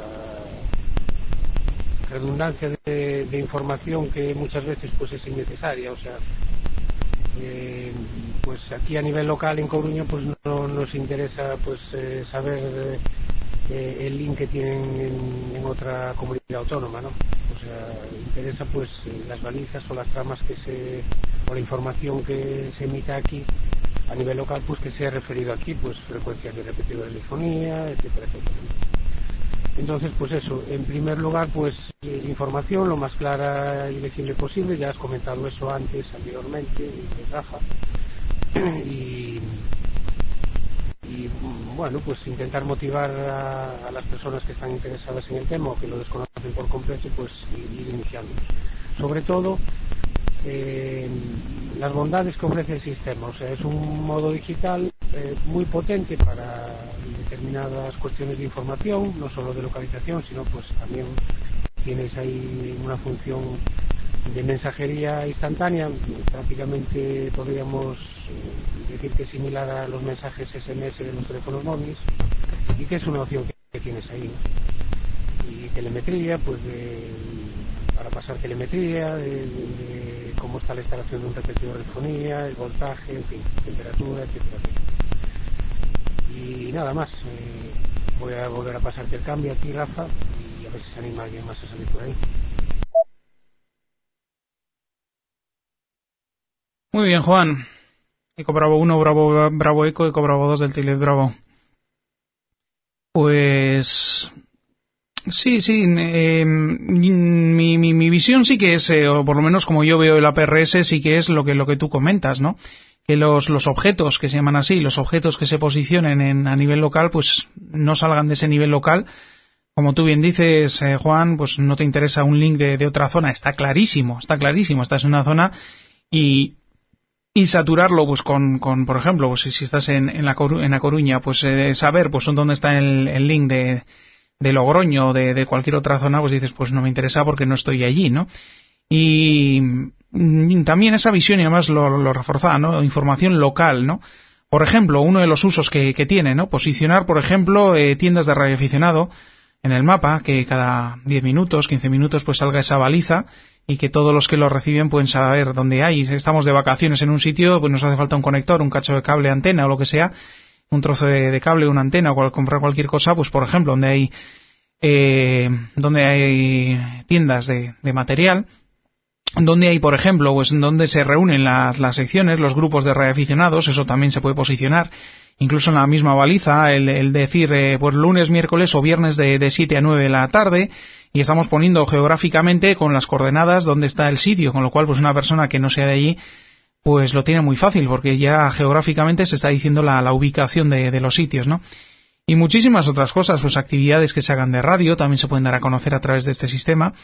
redundancia de, de información que muchas veces pues es innecesaria, o sea, eh, pues aquí a nivel local en Coruña pues no nos interesa pues eh, saber eh, el link que tienen en, en otra comunidad autónoma, ¿no? O sea, interesa pues las balizas o las tramas que se, o la información que se emita aquí a nivel local, pues que sea referido aquí, pues frecuencias de repetidores de fonía, etcétera, etcétera. Entonces, pues eso, en primer lugar, pues eh, información lo más clara y legible posible, ya has comentado eso antes, anteriormente, Rafa, y, y bueno, pues intentar motivar a, a las personas que están interesadas en el tema o que lo desconocen por completo, pues ir, ir iniciándolos. Sobre todo, Eh, las bondades que ofrece el sistema, o sea, es un modo digital eh, muy potente para determinadas cuestiones de información, no solo de localización, sino pues también tienes ahí una función de mensajería instantánea, prácticamente podríamos decir que es similar a los mensajes S M S de los teléfonos móviles y que es una opción que tienes ahí, ¿no? Y telemetría, pues de, para pasar telemetría de, de, de cómo está la instalación de un repetidor de fonía, el voltaje, en fin, temperatura, etcétera, etcétera. Y nada más, eh, voy a volver a pasarte el cambio aquí, Rafa, y a ver si se anima alguien más a salir por ahí. Muy bien, Juan. Eco Bravo uno, Bravo, Bravo Eco, Eco Bravo dos del Taylor Bravo. Pues sí, sí, eh, mi, mi, mi visión sí que es, eh, o por lo menos como yo veo el A P R S, sí que es lo que lo que tú comentas, ¿no? Que los, los objetos que se llaman así, los objetos que se posicionen en, a nivel local, pues no salgan de ese nivel local. Como tú bien dices, eh, Juan, pues no te interesa un link de, de otra zona, está clarísimo, está clarísimo, estás en una zona y y saturarlo pues con, con por ejemplo, pues si, si estás en, en, la Coru- en La Coruña, pues eh, saber pues dónde está el, el link de, de Logroño o de, de cualquier otra zona, pues dices, pues no me interesa porque no estoy allí, ¿no? Y, y también esa visión, y además lo, lo reforzada, ¿no? Información local, ¿no? Por ejemplo, uno de los usos que, que tiene, ¿no? Posicionar, por ejemplo, eh, tiendas de radioaficionado en el mapa, que cada diez minutos, quince minutos, pues salga esa baliza y que todos los que lo reciben pueden saber dónde hay. Si estamos de vacaciones en un sitio, pues nos hace falta un conector, un cacho de cable, antena o lo que sea, un trozo de, de cable, una antena o cual, comprar cualquier cosa, pues por ejemplo, donde hay eh, donde hay tiendas de, de material, donde hay, por ejemplo, pues donde se reúnen las, las secciones, los grupos de radioaficionados, eso también se puede posicionar. Incluso en la misma baliza, el, el decir, eh, pues lunes, miércoles o viernes de, de siete a nueve de la tarde, y estamos poniendo geográficamente con las coordenadas donde está el sitio, con lo cual pues una persona que no sea de allí, pues lo tiene muy fácil, porque ya geográficamente se está diciendo la, la ubicación de, de los sitios, ¿no? Y muchísimas otras cosas, pues actividades que se hagan de radio también se pueden dar a conocer a través de este sistema.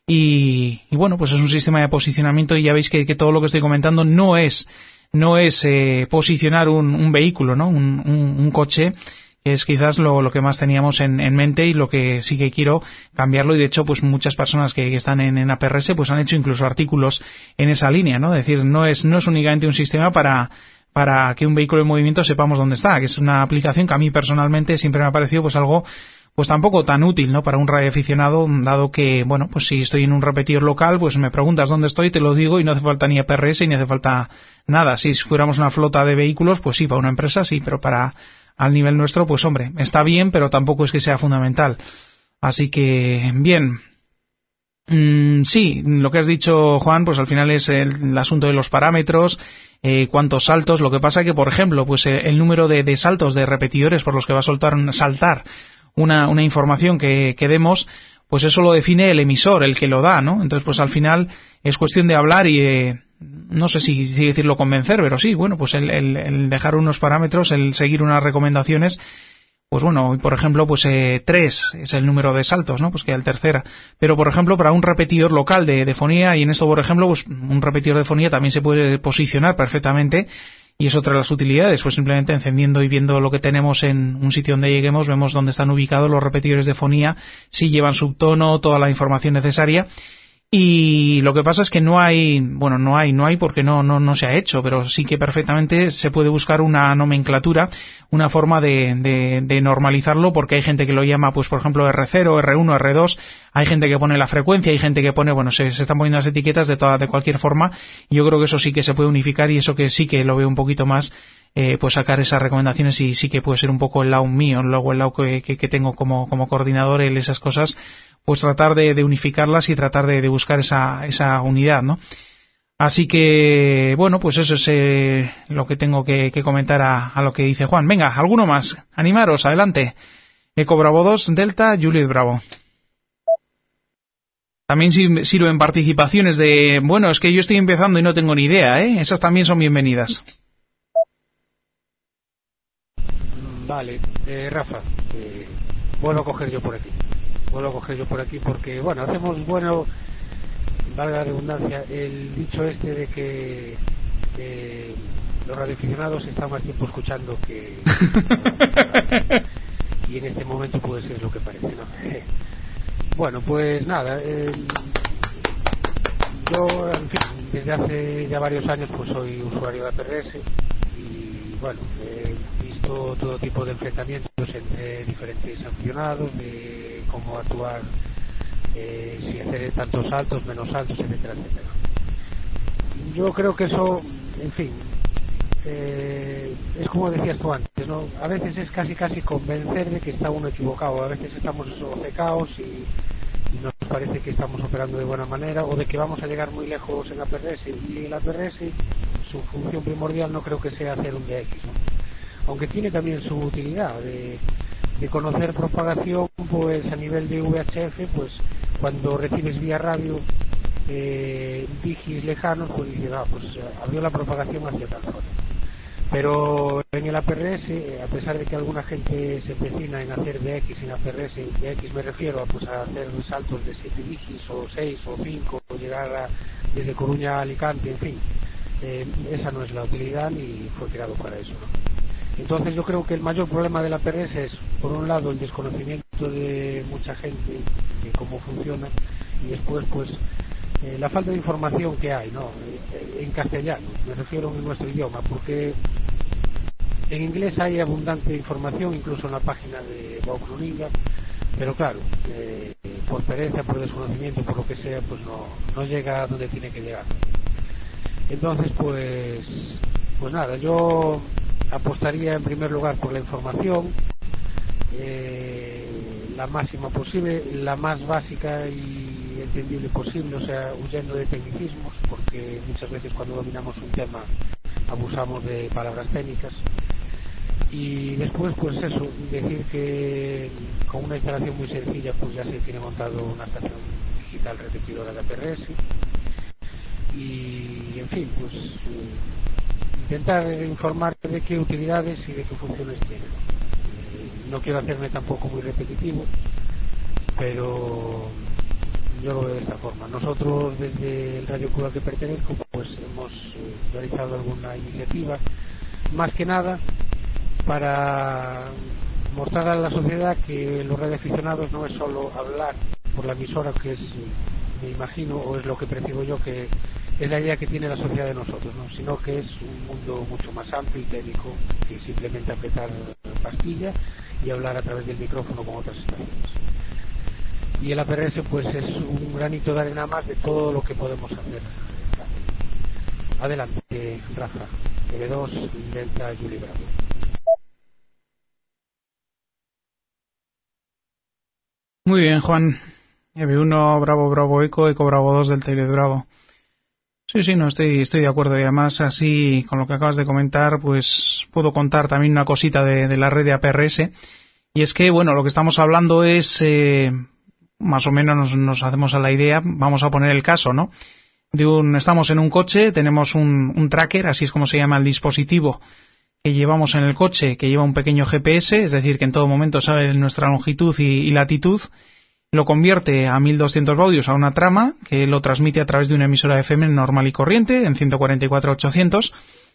y, y bueno, pues es un sistema de posicionamiento, y ya veis que, que todo lo que estoy comentando no es no es eh, posicionar un, un vehículo, ¿no? Un, un, un coche, que es quizás lo, lo que más teníamos en, en mente, y lo que sí que quiero cambiarlo. Y de hecho, pues muchas personas que, que están en, en A P R S pues han hecho incluso artículos en esa línea, ¿no? Es decir, no es no es únicamente un sistema para para que un vehículo en movimiento sepamos dónde está, que es una aplicación que a mí personalmente siempre me ha parecido pues algo pues tampoco tan útil, ¿no? Para un radioaficionado, dado que, bueno, pues si estoy en un repetidor local, pues me preguntas dónde estoy, te lo digo, y no hace falta ni A P R S ni hace falta nada. Si fuéramos una flota de vehículos, pues sí, para una empresa sí, pero para al nivel nuestro, pues hombre, está bien, pero tampoco es que sea fundamental. Así que, bien. Mm, sí, lo que has dicho, Juan, pues al final es el, el asunto de los parámetros, eh, cuántos saltos. Lo que pasa que, por ejemplo, pues eh, el número de, de saltos de repetidores por los que va a soltar, saltar una, una información que, que demos, pues eso lo define el emisor, el que lo da, ¿no? Entonces, pues al final es cuestión de hablar y, eh, no sé si, si decirlo convencer, pero sí, bueno, pues el, el, el dejar unos parámetros, el seguir unas recomendaciones. Pues bueno, por ejemplo, pues eh, tres es el número de saltos, ¿no? Pues que al tercera. Pero, por ejemplo, para un repetidor local de, de fonía, y en esto, por ejemplo, pues un repetidor de fonía también se puede posicionar perfectamente, y es otra de las utilidades, pues simplemente encendiendo y viendo lo que tenemos en un sitio donde lleguemos, vemos dónde están ubicados los repetidores de fonía, si llevan subtono, toda la información necesaria. Y lo que pasa es que no hay, bueno, no hay, no hay porque no, no, no se ha hecho, pero sí que perfectamente se puede buscar una nomenclatura, una forma de, de, de normalizarlo, porque hay gente que lo llama, pues por ejemplo, erre cero, erre uno, erre dos, hay gente que pone la frecuencia, hay gente que pone, bueno, se, se están poniendo las etiquetas de toda, de cualquier forma, y yo creo que eso sí que se puede unificar, y eso que sí que lo veo un poquito más, eh, pues sacar esas recomendaciones, y sí que puede ser un poco el lado mío, luego el lado que, que, que tengo como, como coordinador en esas cosas, pues tratar de, de unificarlas y tratar de, de buscar esa, esa unidad, ¿no? Así que, bueno, pues eso es eh, lo que tengo que, que comentar a, a lo que dice Juan. Venga, alguno más, animaros, adelante. Eco Bravo dos, Delta, Juliet Bravo. También sirven participaciones de, bueno, es que yo estoy empezando y no tengo ni idea, ¿eh? Esas también son bienvenidas. Vale, eh, Rafa, eh, vuelvo a coger yo por aquí. Vuelvo a coger yo por aquí porque, bueno, hacemos, bueno, valga la redundancia, el dicho este de que eh, los radioaficionados están más tiempo escuchando que... y en este momento pues es lo que parece, ¿no? Bueno, pues nada, eh, yo, en fin, desde hace ya varios años pues soy usuario de A P R S, y bueno, he visto todo tipo de enfrentamientos entre diferentes aficionados, de cómo actuar, eh, si hacer tantos saltos, menos saltos, etcétera, etcétera. Yo creo que eso, en fin, eh, es como decías tú antes, ¿no? A veces es casi casi convencer de que está uno equivocado, a veces estamos obcecados y, y nos parece que estamos operando de buena manera, o de que vamos a llegar muy lejos en A P R S, y el A P R S, su función primordial no creo que sea hacer un D X, ¿no? Aunque tiene también su utilidad de, de conocer propagación, pues a nivel de V H F, pues cuando recibes vía radio eh, digis lejanos, pues dices, ah, pues abrió la propagación hacia tal zona. Pero en el A P R S, a pesar de que alguna gente se empecina en hacer D X en A P R S, D X me refiero a, pues, a hacer saltos de siete digis o seis o cinco, o llegar a, desde Coruña a Alicante, en fin, eh, esa no es la utilidad ni fue creado para eso, ¿no? Entonces yo creo que el mayor problema del A P R S es, por un lado, el desconocimiento de mucha gente de cómo funciona, y después pues eh, la falta de información que hay, ¿no? En castellano, me refiero en nuestro idioma, porque en inglés hay abundante información, incluso en la página de Baucluninga, pero claro, eh, por pereza, por desconocimiento, por lo que sea, pues no, no llega a donde tiene que llegar. Entonces pues pues nada, yo apostaría en primer lugar por la información, eh, la máxima posible, la más básica y entendible posible, o sea, huyendo de tecnicismos, porque muchas veces cuando dominamos un tema abusamos de palabras técnicas. Y después, pues eso, decir que con una instalación muy sencilla pues ya se tiene montado una estación digital repetidora de A P R S, y en fin, pues intentar informar de qué utilidades y de qué funciones tiene. Eh, no quiero hacerme tampoco muy repetitivo, pero yo lo veo de esta forma. Nosotros desde el Radio Club al que pertenezco pues hemos eh, realizado alguna iniciativa, más que nada para mostrar a la sociedad que los radioaficionados no es solo hablar por la emisora, que es, me imagino, o es lo que percibo yo, que es la idea que tiene la sociedad de nosotros, ¿no? Sino que es un mundo mucho más amplio y técnico que simplemente apretar pastilla y hablar a través del micrófono con otras estaciones. Y el A P R S pues es un granito de arena más de todo lo que podemos hacer. Adelante, Rafa. T V dos, Delta, Julie Bravo. Muy bien, Juan. E B uno, Bravo, Bravo, Eco, Eco, Bravo dos, Delta y Bravo. Sí, sí, no, estoy, estoy de acuerdo. Y además, así, con lo que acabas de comentar, pues puedo contar también una cosita de, de la red de A P R S. Y es que, bueno, lo que estamos hablando es, eh, más o menos nos, nos hacemos a la idea, vamos a poner el caso, ¿no? De un, estamos en un coche, tenemos un, un tracker, así es como se llama el dispositivo que llevamos en el coche, que lleva un pequeño G P S, es decir, que en todo momento sabe nuestra longitud y, y latitud, lo convierte a mil doscientos baudios a una trama, que lo transmite a través de una emisora F M normal y corriente, en ciento cuarenta y cuatro mil ochocientos.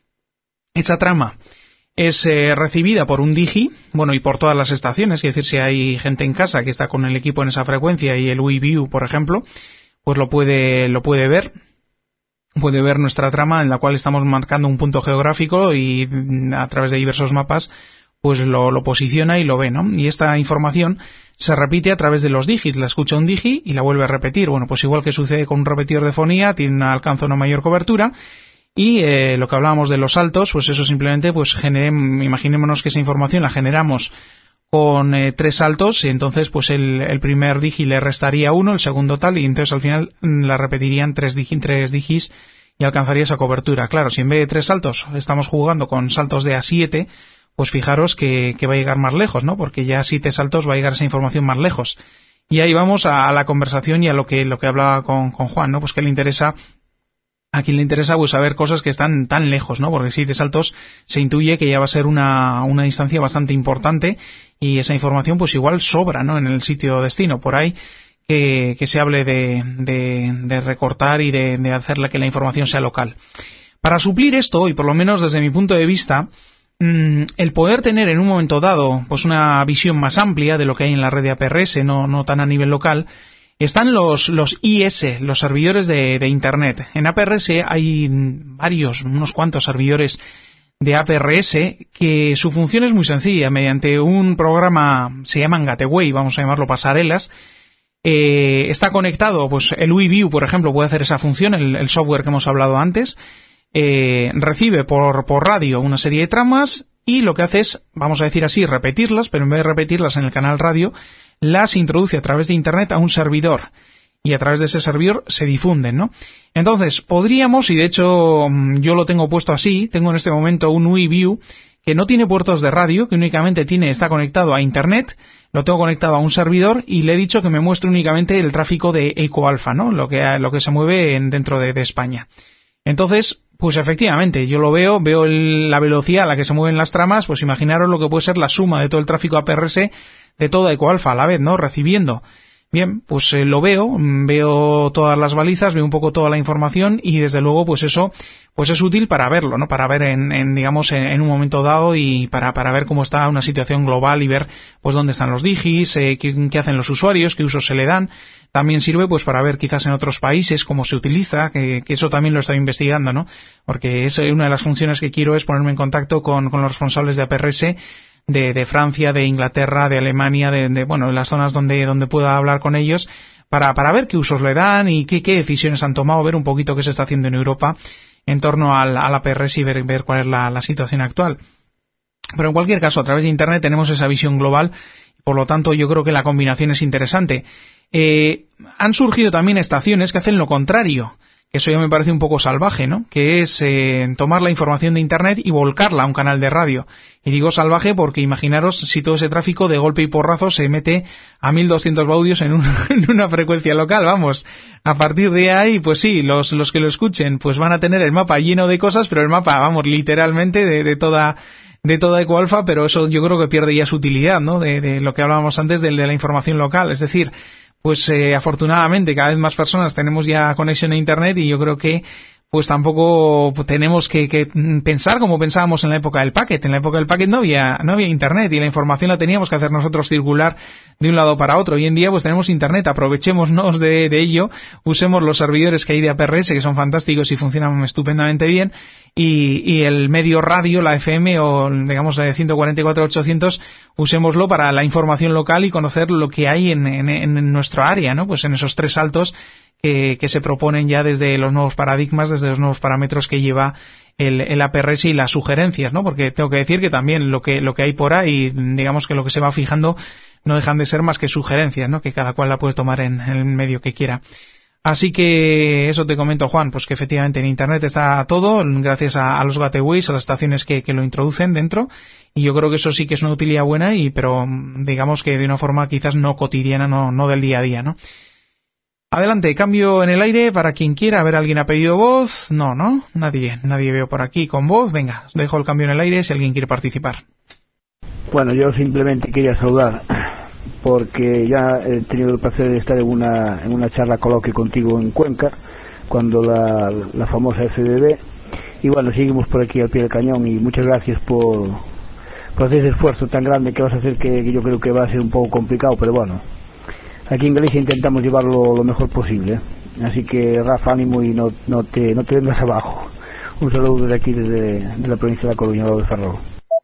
Esa trama es eh, recibida por un digi, bueno, y por todas las estaciones, es decir, si hay gente en casa que está con el equipo en esa frecuencia y el WeView, por ejemplo, pues lo puede, lo puede ver. Puede ver nuestra trama en la cual estamos marcando un punto geográfico y a través de diversos mapas pues lo, lo posiciona y lo ve, ¿no? Y esta información se repite a través de los digis, la escucha un digi y la vuelve a repetir. Bueno, pues igual que sucede con un repetidor de fonía, tiene un alcance, una mayor cobertura. Y eh, lo que hablábamos de los saltos, pues eso simplemente, pues generemos, imaginémonos que esa información la generamos con eh, tres saltos, y entonces pues el, el primer digi le restaría uno, el segundo tal, y entonces al final mm, la repetirían tres, digi, tres digis y alcanzaría esa cobertura. Claro, si en vez de tres saltos estamos jugando con saltos de a siete, pues fijaros que, que va a llegar más lejos, ¿no? Porque ya a siete saltos va a llegar esa información más lejos. Y ahí vamos a, a la conversación y a lo que lo que hablaba con, con Juan, ¿no? Pues que le interesa, a quien le interesa pues saber cosas que están tan lejos, ¿no? Porque siete saltos se intuye que ya va a ser una, una distancia bastante importante y esa información pues igual sobra, ¿no? En el sitio destino. Por ahí que, que se hable de, de, de recortar y de, de hacerle que la información sea local. Para suplir esto, y por lo menos desde mi punto de vista, mmm, el poder tener en un momento dado pues una visión más amplia de lo que hay en la red de A P R S, no, no tan a nivel local, están los, los I S, los servidores de, de Internet. En A P R S hay varios, unos cuantos servidores de A P R S que su función es muy sencilla. Mediante un programa, se llaman Gateway, vamos a llamarlo pasarelas, eh, está conectado, pues el WeView, por ejemplo, puede hacer esa función, el, el software que hemos hablado antes, eh, recibe por, por radio una serie de tramas y lo que hace es, vamos a decir así, repetirlas, pero en vez de repetirlas en el canal radio, las introduce a través de Internet a un servidor y a través de ese servidor se difunden, ¿no? Entonces, podríamos, y de hecho yo lo tengo puesto así, tengo en este momento un WeView que no tiene puertos de radio, que únicamente tiene está conectado a Internet, lo tengo conectado a un servidor y le he dicho que me muestre únicamente el tráfico de Eco Alfa, ¿no? Lo que, lo que se mueve en, dentro de, de España. Entonces, pues efectivamente, yo lo veo, veo el, la velocidad a la que se mueven las tramas, pues imaginaros lo que puede ser la suma de todo el tráfico A P R S de toda Eco Alfa a la vez, ¿no? Recibiendo. Bien, pues eh, lo veo, veo todas las balizas, veo un poco toda la información y desde luego pues eso pues es útil para verlo, ¿no? Para ver en, en digamos en, en un momento dado y para para ver cómo está una situación global y ver pues dónde están los digis, eh, qué, qué hacen los usuarios, qué usos se le dan. También sirve pues para ver quizás en otros países cómo se utiliza, que, que eso también lo estoy investigando, ¿no? Porque es una de las funciones que quiero es ponerme en contacto con, con los responsables de A P R S De, de Francia, de Inglaterra, de Alemania, de, de bueno, en las zonas donde, donde pueda hablar con ellos, para, para ver qué usos le dan y qué, qué decisiones han tomado, ver un poquito qué se está haciendo en Europa en torno al, al A P R S y ver, ver cuál es la, la situación actual. Pero en cualquier caso, a través de Internet tenemos esa visión global, por lo tanto yo creo que la combinación es interesante. Eh, han surgido también estaciones que hacen lo contrario. Eso ya me parece un poco salvaje, ¿no? Que es eh, tomar la información de Internet y volcarla a un canal de radio. Y digo salvaje porque imaginaros si todo ese tráfico de golpe y porrazo se mete a mil doscientos baudios en, un, en una frecuencia local, vamos. A partir de ahí, pues sí, los, los que lo escuchen pues van a tener el mapa lleno de cosas, pero el mapa, vamos, literalmente de, de toda... de toda Eco Alfa, pero eso yo creo que pierde ya su utilidad, ¿no? De, de lo que hablábamos antes de, de la información local. Es decir, pues eh, afortunadamente cada vez más personas tenemos ya conexión a internet, y yo creo que pues tampoco tenemos que, que pensar como pensábamos en la época del packet. En la época del packet no había, no había internet, y la información la teníamos que hacer nosotros circular de un lado para otro. Hoy en día pues tenemos internet, aprovechémonos de, de ello, usemos los servidores que hay de A P R S, que son fantásticos y funcionan estupendamente bien, y, y el medio radio, la F M o digamos de ciento cuarenta y cuatro ochocientos, usémoslo para la información local y conocer lo que hay en, en, en nuestro área, ¿no? Pues en esos tres saltos que, que se proponen ya desde los nuevos paradigmas, desde los nuevos parámetros que lleva el, el A P R S y las sugerencias, ¿no? Porque tengo que decir que también lo que, lo que hay por ahí, digamos que lo que se va fijando no dejan de ser más que sugerencias, ¿no? Que cada cual la puede tomar en, en el medio que quiera. Así que eso te comento, Juan, pues que efectivamente en internet está todo, gracias a, a los gateways, a las estaciones que, que lo introducen dentro, y yo creo que eso sí que es una utilidad buena, y pero digamos que de una forma quizás no cotidiana, no, no del día a día, ¿no? Adelante, cambio en el aire para quien quiera. A ver, ¿alguien ha pedido voz? No, ¿no? Nadie, nadie veo por aquí con voz. Venga, os dejo el cambio en el aire si alguien quiere participar. Bueno, yo simplemente quería saludar, porque ya he tenido el placer de estar en una, en una charla coloquio contigo en Cuenca, cuando la, la famosa F D B, y bueno, seguimos por aquí al pie del cañón, y muchas gracias por, por hacer ese esfuerzo tan grande que vas a hacer, que, que yo creo que va a ser un poco complicado, pero bueno, aquí en Galicia intentamos llevarlo lo mejor posible. Así que, Rafa, ánimo y no, no te no te vengas abajo. Un saludo desde aquí, desde de la provincia de La Coruña, de Ferrol.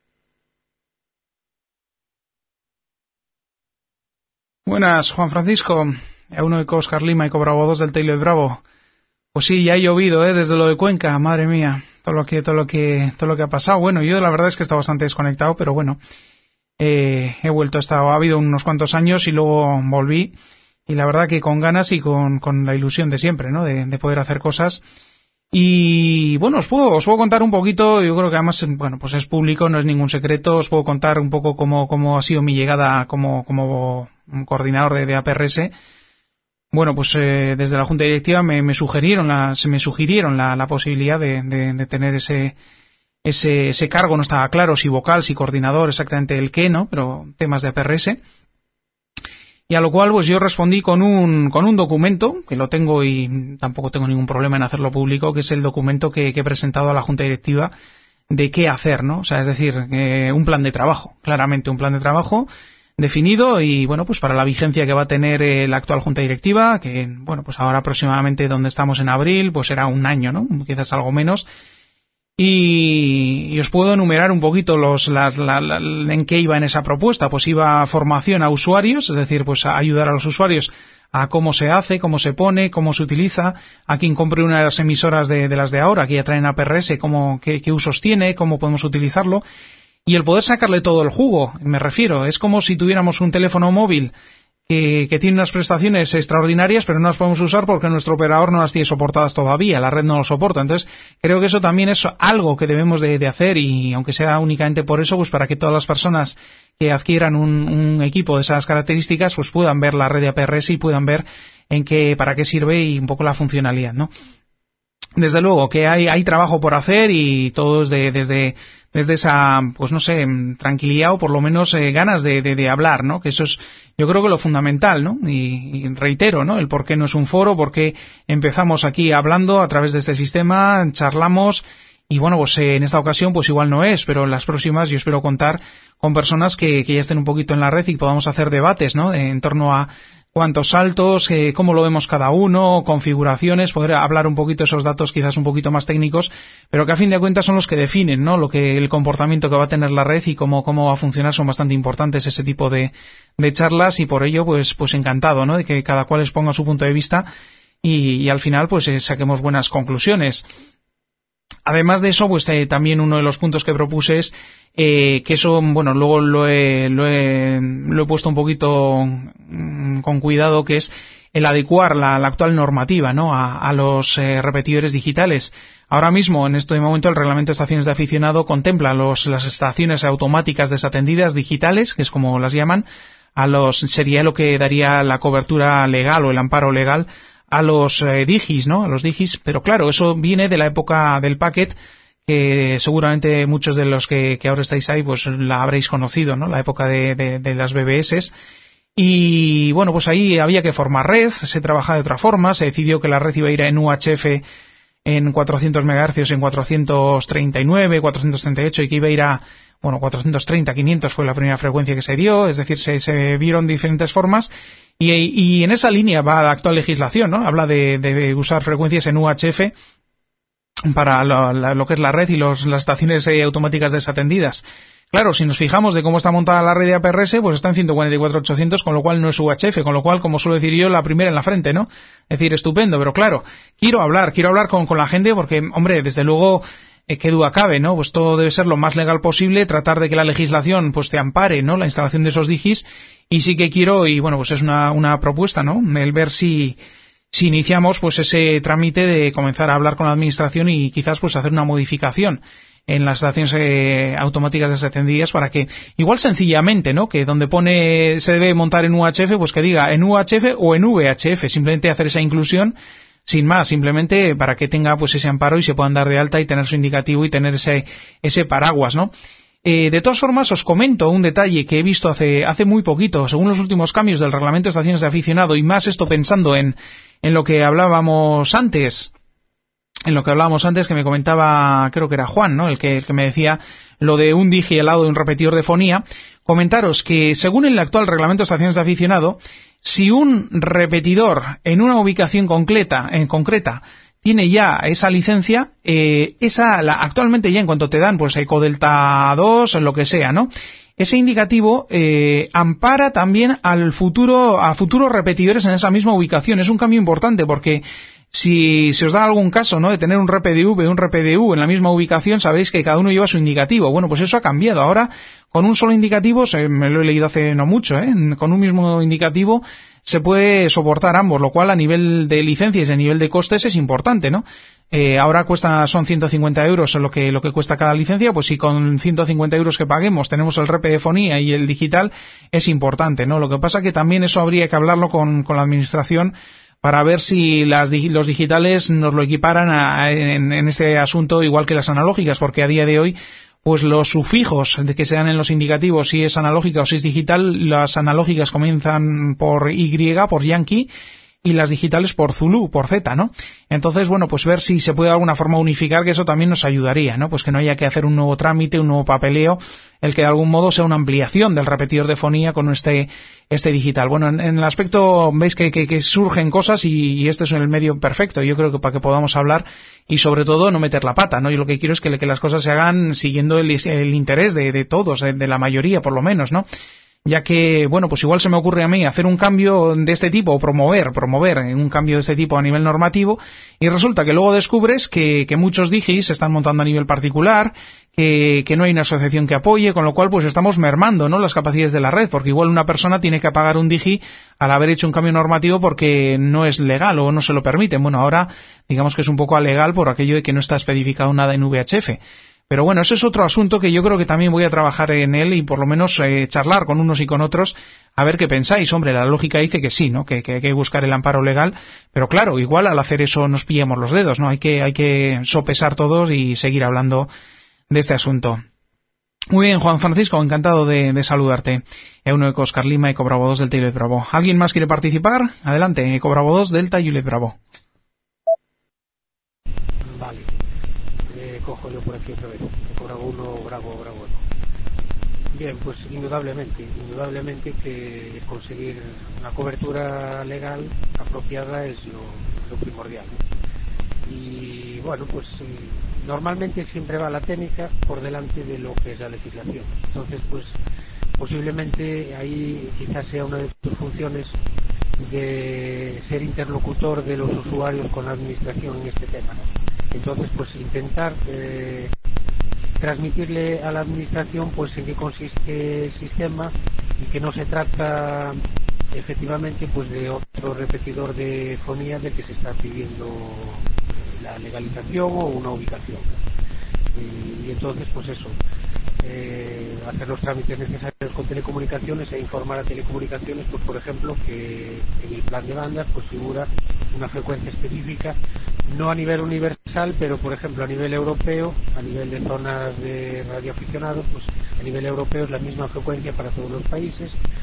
Buenas, Juan Francisco. É uno de Oscar Lima y Cobrabo dos del Taylor Bravo. Pues sí, ya ha llovido, ¿eh? Desde lo de Cuenca, madre mía. Todo lo que, todo lo que, todo lo que ha pasado. Bueno, yo la verdad es que he estado bastante desconectado, pero bueno. Eh, he vuelto, he estado, ha habido unos cuantos años y luego volví, y la verdad que con ganas y con, con la ilusión de siempre, ¿no? De, de poder hacer cosas. Y bueno, os puedo, os puedo contar un poquito, yo creo que además, bueno, pues es público, no es ningún secreto, os puedo contar un poco cómo, cómo ha sido mi llegada como, como coordinador de, de A P R S. Bueno, pues eh, desde la Junta Directiva me, me sugirieron la, se me sugirieron la, la posibilidad de, de, de tener ese Ese, ese cargo. No estaba claro si vocal, si coordinador, exactamente el qué, ¿no? Pero temas de A P R S. Y a lo cual pues yo respondí con un, con un documento, que lo tengo y tampoco tengo ningún problema en hacerlo público, que es el documento que, que he presentado a la Junta Directiva de qué hacer, ¿no? O sea, es decir, eh, un plan de trabajo, claramente un plan de trabajo definido, y bueno, pues para la vigencia que va a tener eh, la actual Junta Directiva, que bueno, pues ahora aproximadamente donde estamos en abril, pues será un año, ¿no? Quizás algo menos. Y, y os puedo enumerar un poquito los, las, la, la, en qué iba en esa propuesta. Pues iba a formación a usuarios, es decir, pues a ayudar a los usuarios a cómo se hace, cómo se pone, cómo se utiliza, a quien compre una de las emisoras de, de las de ahora, que ya traen A P R S, cómo, qué, qué usos tiene, cómo podemos utilizarlo, y el poder sacarle todo el jugo, me refiero. Es como si tuviéramos un teléfono móvil Que, que tiene unas prestaciones extraordinarias, pero no las podemos usar porque nuestro operador no las tiene soportadas todavía, la red no lo soporta. Entonces, creo que eso también es algo que debemos de, de hacer, y aunque sea únicamente por eso, pues para que todas las personas que adquieran un, un equipo de esas características, pues puedan ver la red de A P R S y puedan ver en qué, para qué sirve y un poco la funcionalidad, ¿no? Desde luego que hay, hay trabajo por hacer, y todo es de, desde, desde esa, pues no sé, tranquilidad, o por lo menos eh, ganas de, de, de hablar, ¿no? Que eso es, yo creo que lo fundamental, ¿no? Y, y reitero, ¿no? El por qué no es un foro, por qué empezamos aquí hablando a través de este sistema, charlamos, y bueno, pues eh, en esta ocasión pues igual no es, pero en las próximas yo espero contar con personas que, que ya estén un poquito en la red y podamos hacer debates, ¿no? En torno a cuántos saltos, eh, cómo lo vemos cada uno, configuraciones, poder hablar un poquito de esos datos quizás un poquito más técnicos, pero que a fin de cuentas son los que definen, ¿no? Lo que, el comportamiento que va a tener la red y cómo, cómo va a funcionar. Son bastante importantes ese tipo de, de charlas, y por ello pues, pues encantado, ¿no? De que cada cual exponga su punto de vista y, y al final pues eh, saquemos buenas conclusiones. Además de eso, pues eh, también uno de los puntos que propuse es eh, que eso, bueno, luego lo he, lo he, lo he puesto un poquito mmm, con cuidado, que es el adecuar la, la actual normativa, ¿no? A, a los eh, repetidores digitales. Ahora mismo, en este momento, el reglamento de estaciones de aficionado contempla los, las estaciones automáticas desatendidas digitales, que es como las llaman, a los, sería lo que daría la cobertura legal o el amparo legal a los eh, digis, ¿no? A los digis, pero claro, eso viene de la época del packet, que seguramente muchos de los que, que ahora estáis ahí, pues la habréis conocido, ¿no? La época de, de, de las B B S, Y bueno, pues ahí había que formar red, se trabajaba de otra forma, se decidió que la red iba a ir en U H F en cuatrocientos megahercios, en cuatrocientos treinta y nueve, cuatrocientos treinta y ocho, y que iba a ir a, bueno, cuatrocientos treinta, quinientos fue la primera frecuencia que se dio, es decir, se, se vieron diferentes formas, y, y en esa línea va la actual legislación, ¿no? Habla de, de usar frecuencias en U H F para lo, la, lo que es la red y los, las estaciones eh, automáticas desatendidas. Claro, si nos fijamos de cómo está montada la red de A P R S, pues está en ciento cuarenta y cuatro mil ochocientos, con lo cual no es U H F, con lo cual, como suelo decir yo, la primera en la frente, ¿no? Es decir, estupendo, pero claro, quiero hablar, quiero hablar con, con la gente porque, hombre, desde luego, eh, qué duda cabe, ¿no? Pues todo debe ser lo más legal posible, tratar de que la legislación, pues te ampare, ¿no? La instalación de esos digis, y sí que quiero, y bueno, pues es una, una propuesta, ¿no? El ver si, si iniciamos, pues ese trámite de comenzar a hablar con la administración y quizás, pues hacer una modificación en las estaciones eh, automáticas desatendidas para que, igual sencillamente, ¿no? Que donde pone se debe montar en U H F, pues que diga en U H F o en V H F, simplemente hacer esa inclusión, sin más, simplemente para que tenga pues ese amparo y se puedan dar de alta y tener su indicativo y tener ese, ese paraguas, ¿no? Eh, de todas formas, os comento un detalle que he visto hace, hace muy poquito, según los últimos cambios del reglamento de estaciones de aficionado, y más esto pensando en, en lo que hablábamos antes, en lo que hablábamos antes, que me comentaba, creo que era Juan, ¿no? El que, el que me decía lo de un digi al lado de un repetidor de fonía. Comentaros que, según el actual reglamento de estaciones de aficionado, si un repetidor en una ubicación concreta, en concreta, tiene ya esa licencia, eh, esa, la, actualmente ya en cuanto te dan, pues, Ecodelta dos, lo que sea, ¿no? Ese indicativo eh, ampara también al futuro, a futuros repetidores en esa misma ubicación. Es un cambio importante porque Si, si os da algún caso, ¿no?, de tener un R P D V y un R P D U en la misma ubicación, sabéis que cada uno lleva su indicativo. Bueno, pues eso ha cambiado. Ahora, con un solo indicativo, se, me lo he leído hace no mucho, ¿eh? Con un mismo indicativo se puede soportar ambos, lo cual a nivel de licencias y a nivel de costes es importante, ¿no? Eh, ahora cuesta, son ciento cincuenta euros lo que, lo que cuesta cada licencia, pues si con ciento cincuenta euros que paguemos tenemos el R P de fonía y el digital, es importante, ¿no? Lo que pasa que también eso habría que hablarlo con, con la administración, para ver si las, los digitales nos lo equiparan a, en, en este asunto igual que las analógicas, porque a día de hoy, pues los sufijos de que se dan en los indicativos, si es analógica o si es digital, las analógicas comienzan por Y, por Yankee, y las digitales por Zulu, por Z, ¿no? Entonces, bueno, pues ver si se puede de alguna forma unificar, que eso también nos ayudaría, ¿no? Pues que no haya que hacer un nuevo trámite, un nuevo papeleo, el que de algún modo sea una ampliación del repetidor de fonía con este este digital. Bueno, en, en el aspecto veis que, que, que surgen cosas y, y este es el medio perfecto, yo creo que para que podamos hablar y sobre todo no meter la pata, ¿no? Yo lo que quiero es que, que las cosas se hagan siguiendo el, el interés de, de todos, de, de la mayoría por lo menos, ¿no? Ya que, bueno, pues igual se me ocurre a mí hacer un cambio de este tipo, o promover, promover un cambio de este tipo a nivel normativo, y resulta que luego descubres que, que muchos digis se están montando a nivel particular, que, que no hay una asociación que apoye, con lo cual pues estamos mermando, ¿no?, las capacidades de la red, porque igual una persona tiene que pagar un digi al haber hecho un cambio normativo porque no es legal o no se lo permiten. Bueno, ahora digamos que es un poco alegal por aquello de que no está especificado nada en V H F. Pero bueno, ese es otro asunto que yo creo que también voy a trabajar en él y por lo menos eh, charlar con unos y con otros a ver qué pensáis. Hombre, la lógica dice que sí, ¿no? Que, que hay que buscar el amparo legal, pero claro, igual al hacer eso nos pillamos los dedos, ¿no? Hay que, hay que sopesar todos y seguir hablando de este asunto. Muy bien, Juan Francisco, encantado de, de saludarte. Euno Eco Oscar Lima, Eco Bravo dos, Delta Juliet Bravo. ¿Alguien más quiere participar? Adelante, Eco Bravo dos, Delta Juliet Bravo. Vale. Cojo yo por aquí otra vez, Bravo uno, Bravo, Bravo. Bien, pues indudablemente, indudablemente que conseguir una cobertura legal apropiada es lo, lo primordial. Y bueno, pues normalmente siempre va la técnica por delante de lo que es la legislación. Entonces, pues posiblemente ahí quizás sea una de tus funciones de ser interlocutor de los usuarios con la administración en este tema, ¿no? Entonces, pues intentar eh, transmitirle a la administración pues en qué consiste el sistema y que no se trata efectivamente pues de otro repetidor de fonía del que se está pidiendo la legalización o una ubicación. Y, y entonces, pues eso, eh, hacer los trámites necesarios con telecomunicaciones e informar a telecomunicaciones, pues por ejemplo, que en el plan de bandas pues figura una frecuencia específica, no a nivel universal, pero por ejemplo a nivel europeo, a nivel de zonas de radioaficionados, pues a nivel europeo es la misma frecuencia para todos los países,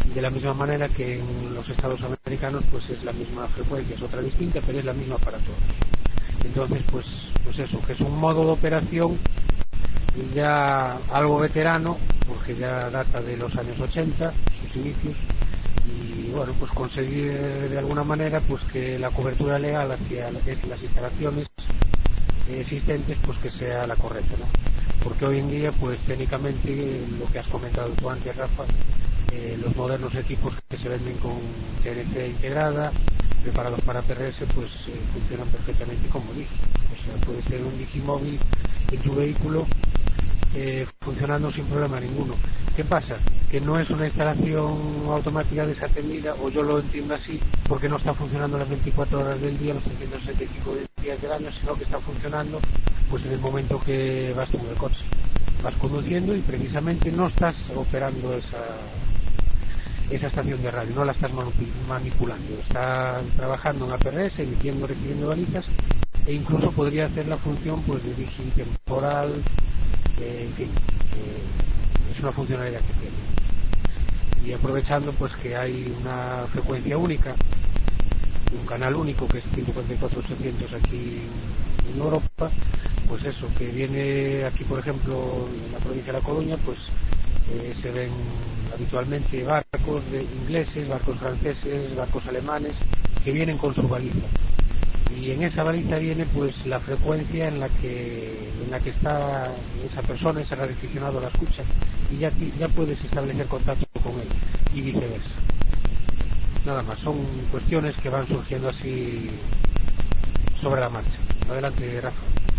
de la misma manera que en los estados americanos pues es la misma frecuencia, es otra distinta, pero es la misma para todos. Entonces pues pues eso, que es un modo de operación ya algo veterano, porque ya data de los años ochenta, sus inicios, y bueno, pues conseguir de alguna manera pues que la cobertura legal hacia las instalaciones existentes pues que sea la correcta, ¿no? Porque hoy en día pues técnicamente lo que has comentado tú antes, Rafa, eh, los modernos equipos que se venden con T N C integrada, preparados para P R S, pues eh, funcionan perfectamente como digi. O sea, puede ser un digimóvil en tu vehículo eh, funcionando sin problema ninguno. ¿Qué pasa? Que no es una instalación automática desatendida, o yo lo entiendo así, porque no está funcionando las veinticuatro horas del día, los trescientos sesenta y cinco días del año, sino que está funcionando pues en el momento que vas con el coche. Vas conduciendo y precisamente no estás operando esa esa estación de radio, no la estás manipulando, está trabajando en A P R S, emitiendo, recibiendo balizas, e incluso podría hacer la función pues de digi temporal, eh, en fin, eh, es una funcionalidad que tiene. Y aprovechando pues que hay una frecuencia única, un canal único que es ciento cuarenta y cuatro ochocientos aquí en Europa, pues eso, que viene aquí por ejemplo en la provincia de La Coruña, pues eh, se ven habitualmente barcos de ingleses, barcos franceses, barcos alemanes que vienen con su baliza, y en esa baliza viene pues la frecuencia en la que en la que está esa persona, ese radioaficionado la escucha, y ya ya puedes establecer contacto con él y viceversa. Nada más, son cuestiones que van surgiendo así sobre la marcha. Adelante, Rafa.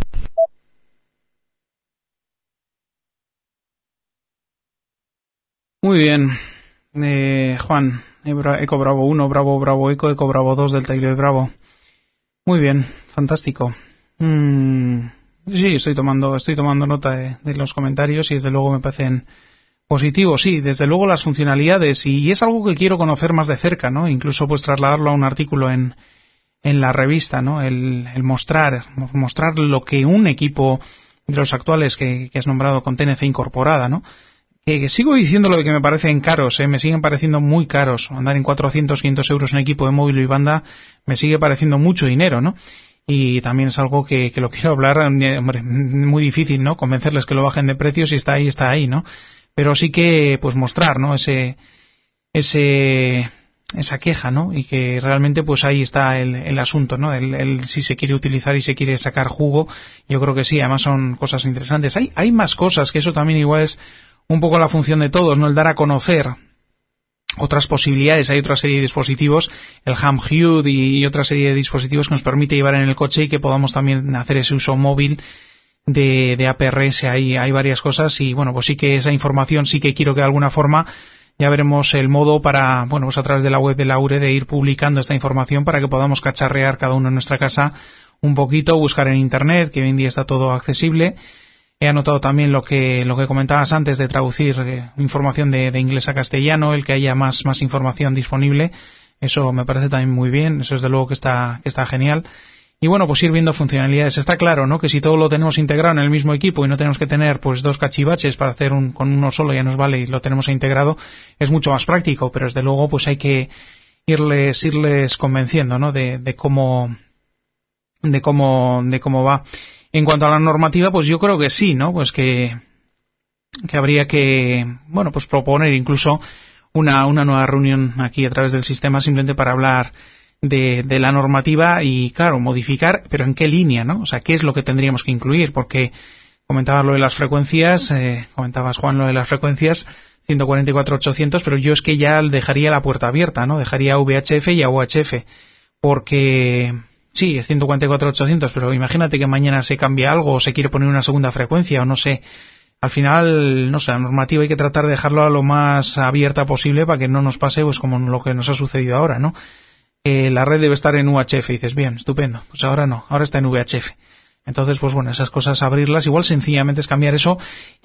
Muy bien, eh, Juan, Eco Bravo uno, Bravo Bravo Eco, Eco Bravo dos del Taylor Bravo. Muy bien, fantástico. Mm, sí, estoy tomando, estoy tomando nota de, de los comentarios y desde luego me parecen positivos. Sí, desde luego las funcionalidades, y es algo que quiero conocer más de cerca, ¿no? Incluso pues trasladarlo a un artículo en en la revista, ¿no? El, el mostrar, mostrar lo que un equipo de los actuales que, que has nombrado con T N C incorporada, ¿no? Que, que sigo diciendo lo de que me parecen caros, ¿eh? Me siguen pareciendo muy caros. Andar en cuatrocientos, quinientos euros un equipo de móvil y banda me sigue pareciendo mucho dinero, ¿no? Y también es algo que, que lo quiero hablar, hombre, muy difícil, ¿no? Convencerles que lo bajen de precio, si está ahí, está ahí, ¿no? Pero sí que, pues mostrar, ¿no? Ese, ese, esa queja, ¿no? Y que realmente, pues ahí está el, el asunto, ¿no? El, el, si se quiere utilizar y se quiere sacar jugo, yo creo que sí, además son cosas interesantes. Hay, hay más cosas, que eso también igual es un poco la función de todos, ¿no? El dar a conocer otras posibilidades. Hay otra serie de dispositivos, el Ham Hud y otra serie de dispositivos que nos permite llevar en el coche y que podamos también hacer ese uso móvil de, de A P R S. Hay, hay varias cosas y bueno, pues sí que esa información sí que quiero que de alguna forma ya veremos el modo para, bueno, pues a través de la web de la U R E de ir publicando esta información para que podamos cacharrear cada uno en nuestra casa un poquito, buscar en internet, que hoy en día está todo accesible. He anotado también lo que lo que comentabas antes de traducir eh, información de, de inglés a castellano, el que haya más más información disponible. Eso me parece también muy bien, eso desde luego que está que está genial. Y bueno, pues ir viendo funcionalidades. Está claro, ¿no? Que si todo lo tenemos integrado en el mismo equipo y no tenemos que tener pues dos cachivaches para hacer un con uno solo ya nos vale y lo tenemos integrado, es mucho más práctico, pero desde luego pues hay que irles irles convenciendo, ¿no? De, de cómo de cómo de cómo va. En cuanto a la normativa, pues yo creo que sí, ¿no? Pues que, que habría que, bueno, pues proponer incluso una, una nueva reunión aquí a través del sistema simplemente para hablar de, de la normativa y, claro, modificar, pero en qué línea, ¿no? O sea, qué es lo que tendríamos que incluir, porque comentabas lo de las frecuencias, eh, comentabas, Juan, lo de las frecuencias, ciento cuarenta y cuatro ochocientos, pero yo es que ya dejaría la puerta abierta, ¿no? Dejaría a V H F y a U H F, porque sí, es ciento cuarenta y cuatro ochocientos, pero imagínate que mañana se cambia algo o se quiere poner una segunda frecuencia o no sé. Al final, no sé, la normativa hay que tratar de dejarlo a lo más abierta posible para que no nos pase pues como lo que nos ha sucedido ahora, ¿no? Eh, la red debe estar en U H F y dices, bien, estupendo, pues ahora no, ahora está en V H F. Entonces, pues bueno, esas cosas abrirlas, igual sencillamente es cambiar eso.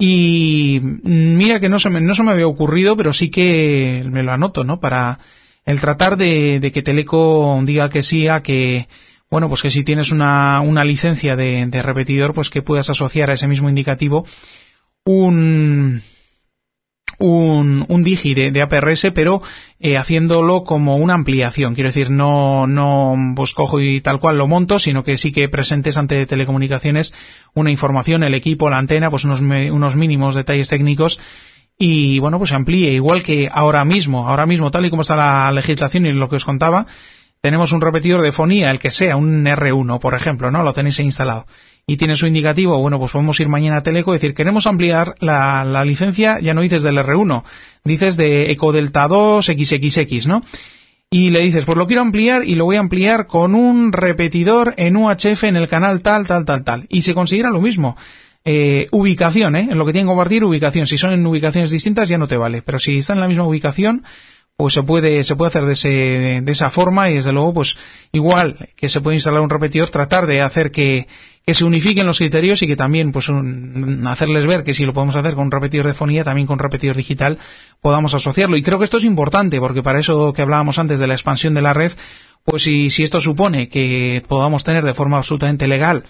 Y mira que no se me, no se me había ocurrido, pero sí que me lo anoto, ¿no? Para el tratar de, de que Teleco diga que sí a que, bueno, pues que si tienes una, una licencia de, de repetidor, pues que puedas asociar a ese mismo indicativo un, un, un digi de, de A P R S, pero eh, haciéndolo como una ampliación. Quiero decir, no, no pues cojo y tal cual lo monto, sino que sí que presentes ante telecomunicaciones una información, el equipo, la antena, pues unos, unos mínimos detalles técnicos, y bueno, pues se amplíe. Igual que ahora mismo, ahora mismo tal y como está la legislación y lo que os contaba, tenemos un repetidor de fonía, el que sea, un R uno, por ejemplo, ¿no? Lo tenéis instalado. Y tiene su indicativo, bueno, pues podemos ir mañana a Teleco y decir, queremos ampliar la, la licencia, ya no dices del R uno, dices de Ecodelta dos equis equis equis, ¿no? Y le dices, pues lo quiero ampliar y lo voy a ampliar con un repetidor en U H F en el canal tal, tal, tal, tal. Y se considera lo mismo. Eh, ubicación, ¿eh? En lo que tienen que compartir, ubicación. Si son en ubicaciones distintas ya no te vale, pero si están en la misma ubicación, pues se puede se puede hacer de, ese, de, de esa forma, y desde luego, pues igual que se puede instalar un repetidor, tratar de hacer que, que se unifiquen los criterios, y que también pues un, hacerles ver que si lo podemos hacer con un repetidor de fonía, también con un repetidor digital podamos asociarlo. Y creo que esto es importante, porque para eso que hablábamos antes de la expansión de la red, pues si, si esto supone que podamos tener de forma absolutamente legal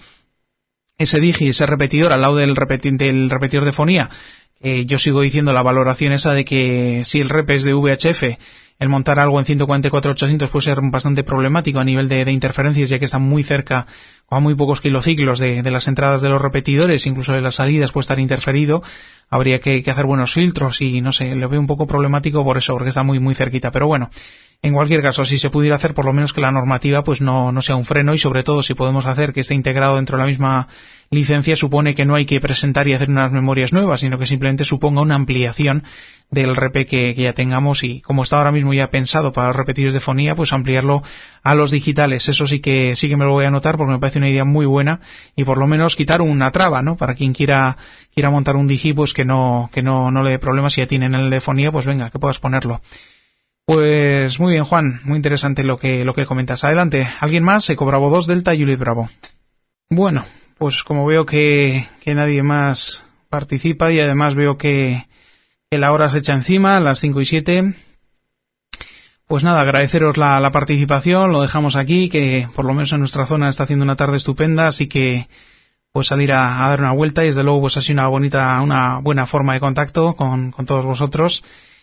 ese digi, ese repetidor al lado del, repeti- del repetidor de fonía, Eh, yo sigo diciendo la valoración esa de que si el rep es de V H F, el montar algo en ciento cuarenta y cuatro ochocientos puede ser bastante problemático a nivel de, de interferencias, ya que está muy cerca, a muy pocos kilociclos de, de las entradas de los repetidores, incluso de las salidas puede estar interferido. Habría que, que hacer buenos filtros y no sé, lo veo un poco problemático por eso, porque está muy muy cerquita. Pero bueno, en cualquier caso, si se pudiera hacer, por lo menos que la normativa pues no, no sea un freno, y sobre todo si podemos hacer que esté integrado dentro de la misma licencia, supone que no hay que presentar y hacer unas memorias nuevas, sino que simplemente suponga una ampliación del R P que, que ya tengamos, y como está ahora mismo ya pensado para los repetidores de fonía, pues ampliarlo a los digitales. Eso sí que sí que me lo voy a anotar, porque me parece una idea muy buena, y por lo menos quitar una traba, ¿no? Para quien quiera quiera montar un digi, pues que no que no no le dé problemas. Si ya tienen el de fonía, pues venga, que puedas ponerlo. Pues muy bien, Juan, muy interesante lo que lo que comentas. Adelante, ¿alguien más? Eco Bravo dos, Delta, Juliet Bravo. Bueno, pues como veo que, que nadie más participa, y además veo que, que la hora se echa encima, las cinco y siete, pues nada, agradeceros la, la participación, lo dejamos aquí, que por lo menos en nuestra zona está haciendo una tarde estupenda, así que pues salir a, a dar una vuelta, y desde luego pues ha sido una bonita, una buena forma de contacto con, con todos vosotros,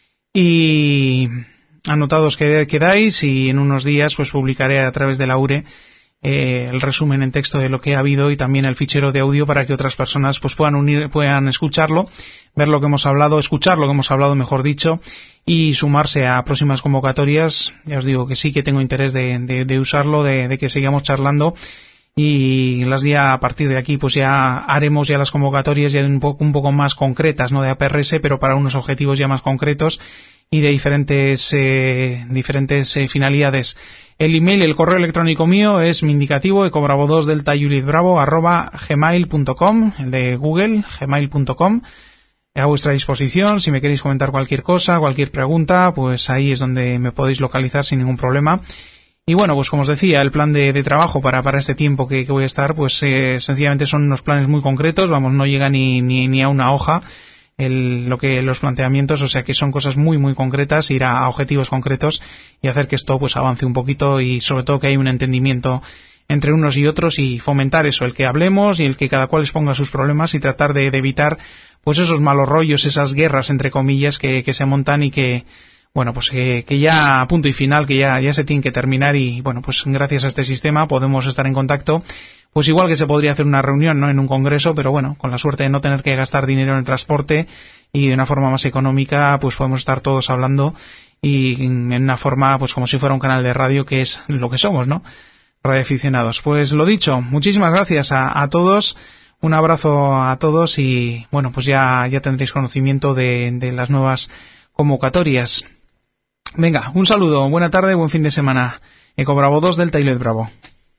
y anotados que quedáis, y en unos días pues publicaré a través de la U R E Eh, el resumen en texto de lo que ha habido, y también el fichero de audio, para que otras personas pues puedan unir, puedan escucharlo, ver lo que hemos hablado, escuchar lo que hemos hablado, mejor dicho, y sumarse a próximas convocatorias. Ya os digo que sí que tengo interés de, de, de usarlo, de, de que sigamos charlando, y las días a partir de aquí pues ya haremos ya las convocatorias ya un poco un poco más concretas, no de A P R S, pero para unos objetivos ya más concretos y de diferentes eh, diferentes eh, finalidades. El email, el correo electrónico mío es mi indicativo, ecobravo dos delta Juliet Bravo arroba gmail punto com, el de Google, gmail punto com. A vuestra disposición, si me queréis comentar cualquier cosa, cualquier pregunta, pues ahí es donde me podéis localizar sin ningún problema. Y bueno, pues como os decía, el plan de, de trabajo para, para este tiempo que, que voy a estar, pues eh, sencillamente son unos planes muy concretos, vamos, no llega ni, ni, ni a una hoja el, lo que los planteamientos, o sea que son cosas muy muy concretas, ir a, a objetivos concretos y hacer que esto pues avance un poquito, y sobre todo que haya un entendimiento entre unos y otros, y fomentar eso, el que hablemos y el que cada cual exponga sus problemas, y tratar de, de evitar pues esos malos rollos, esas guerras entre comillas que, que se montan, y que bueno, pues que, que ya a punto y final, que ya, ya se tienen que terminar, y bueno, pues gracias a este sistema podemos estar en contacto, pues igual que se podría hacer una reunión, ¿no?, en un congreso, pero bueno, con la suerte de no tener que gastar dinero en el transporte, y de una forma más económica, pues podemos estar todos hablando, y en una forma, pues como si fuera un canal de radio, que es lo que somos, ¿no?, radioaficionados. Pues lo dicho, muchísimas gracias a, a todos, un abrazo a todos, y bueno, pues ya, ya tendréis conocimiento de, de las nuevas convocatorias. Venga, un saludo, buena tarde, buen fin de semana. Eco Bravo dos, Delta Juliet Bravo.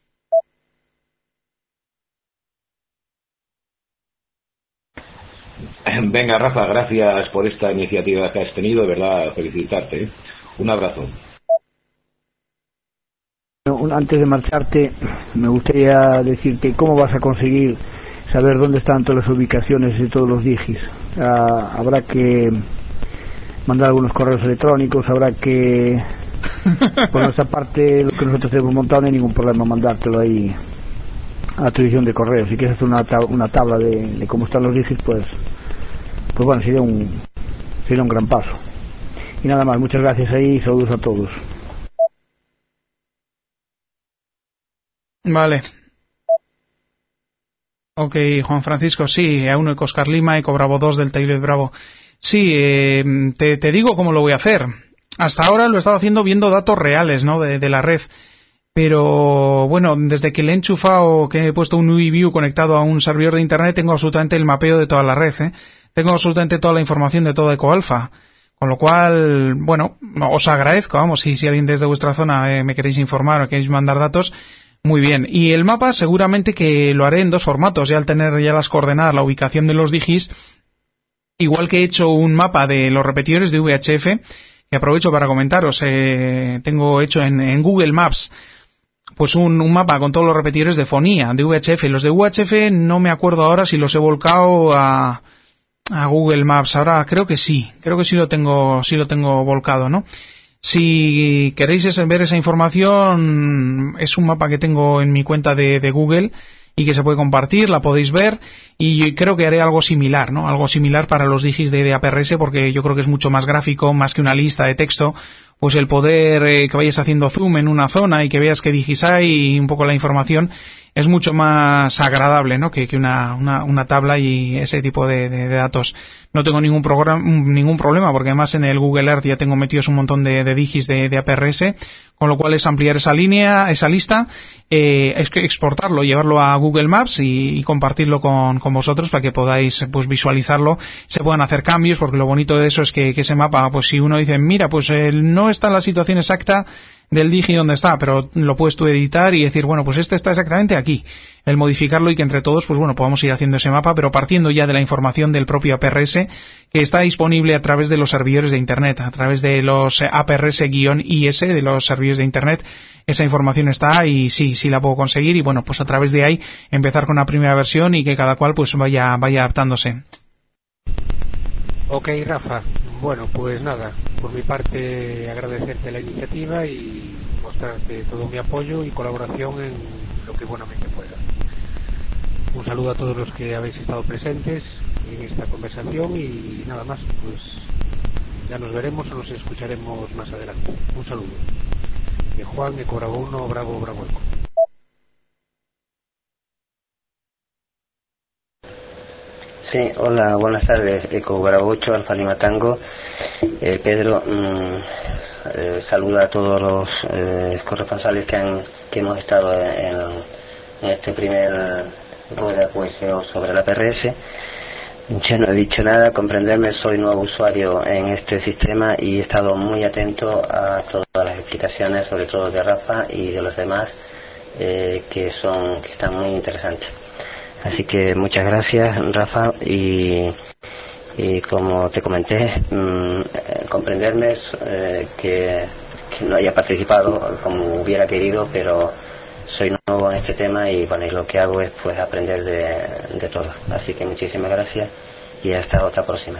Venga, Rafa, gracias por esta iniciativa que has tenido, de verdad, felicitarte, ¿eh? Un abrazo. Antes de marcharte, me gustaría decirte cómo vas a conseguir saber dónde están todas las ubicaciones de todos los digis. Ah, habrá que mandar algunos correos electrónicos, habrá que, por nuestra parte, lo que nosotros hemos montado, no hay ningún problema mandártelo ahí a tu edición de correo. Si quieres hacer una tabla, una tabla de, de cómo están los digis, pues pues bueno, sería un sería un gran paso. Y nada más, muchas gracias ahí y saludos a todos. Vale. Ok, Juan Francisco, sí, A uno Eco Oscar Lima, Eco Bravo dos del Taylor Bravo. Sí, eh, te, te digo cómo lo voy a hacer. Hasta ahora lo he estado haciendo viendo datos reales, ¿no?, de, de la red. Pero, bueno, desde que le he enchufado, que he puesto un U I View conectado a un servidor de internet, tengo absolutamente el mapeo de toda la red, ¿eh? Tengo absolutamente toda la información de todo EcoAlfa. Con lo cual, bueno, os agradezco, vamos, si, si alguien desde vuestra zona eh, me queréis informar o queréis mandar datos, muy bien. Y el mapa seguramente que lo haré en dos formatos, ya al tener ya las coordenadas, la ubicación de los digis, igual que he hecho un mapa de los repetidores de V H F, que aprovecho para comentaros, eh, tengo hecho en, en Google Maps, pues un, un mapa con todos los repetidores de fonía, de V H F. Los de V H F no me acuerdo ahora si los he volcado a, a Google Maps. Ahora creo que sí, creo que sí lo tengo, sí lo tengo volcado, ¿no? Si queréis ver esa información, es un mapa que tengo en mi cuenta de, de Google y que se puede compartir, la podéis ver, y creo que haré algo similar, ¿no? Algo similar para los digis de, de A P R S, porque yo creo que es mucho más gráfico, más que una lista de texto, pues el poder eh, que vayas haciendo zoom en una zona y que veas qué digis hay y un poco la información es mucho más agradable, ¿no?, que, que una, una, una tabla y ese tipo de, de, de datos. No tengo ningún programa, ningún problema, porque además en el Google Earth ya tengo metidos un montón de, de digis de, de A P R S, con lo cual es ampliar esa línea, esa lista, eh, es que exportarlo, llevarlo a Google Maps y, y compartirlo con, con vosotros para que podáis pues visualizarlo, se puedan hacer cambios, porque lo bonito de eso es que, que ese mapa, pues si uno dice, mira, pues eh, no está en la situación exacta del digi donde está, pero lo puedes tú editar y decir, bueno, pues este está exactamente aquí, el modificarlo y que entre todos, pues bueno, podamos ir haciendo ese mapa, pero partiendo ya de la información del propio A P R S, que está disponible a través de los servidores de internet, a través de los A P R S-I S de los servidores de internet. Esa información está y sí, sí la puedo conseguir y bueno, pues a través de ahí empezar con la primera versión y que cada cual pues vaya, vaya adaptándose. Ok, Rafa. Bueno, pues nada, por mi parte agradecerte la iniciativa y mostrarte todo mi apoyo y colaboración en lo que buenamente pueda. Un saludo a todos los que habéis estado presentes en esta conversación y nada más, pues ya nos veremos o nos escucharemos más adelante. Un saludo. De Juan, Eco Bravo uno, Bravo, Bravo Eco. Sí, hola, buenas tardes, Eco Bravo ocho, Alfa Lima Tango. Eh, Pedro, mmm, eh, saluda a todos los eh, corresponsales que, han, que hemos estado en, en este primer rueda pues, sobre la A P R S. Yo no he dicho nada, comprenderme, soy nuevo usuario en este sistema y he estado muy atento a todas las explicaciones, sobre todo de Rafa y de los demás, eh, que son que están muy interesantes. Así que muchas gracias, Rafa, y, y como te comenté, mmm, comprenderme eh, que, que no haya participado como hubiera querido, pero soy nuevo en este tema y bueno, y lo que hago es pues aprender de, de todo. Así que muchísimas gracias y hasta otra próxima.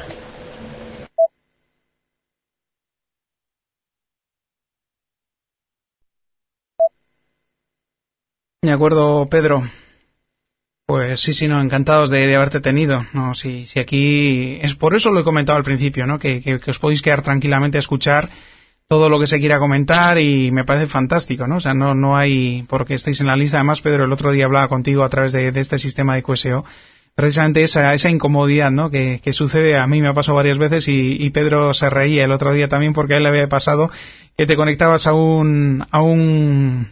De acuerdo, Pedro. Pues sí, sí, no, encantados de, de haberte tenido. No, si, si aquí es por eso lo he comentado al principio, ¿no? Que, que, que os podéis quedar tranquilamente a escuchar todo lo que se quiera comentar y me parece fantástico, ¿no? O sea, no, no hay porque estáis en la lista. Además, Pedro, el otro día hablaba contigo a través de, de este sistema de Q S O. Precisamente esa, esa incomodidad, ¿no? Que, que sucede, a mí me ha pasado varias veces y, y Pedro se reía el otro día también porque a él le había pasado que te conectabas a un, a un,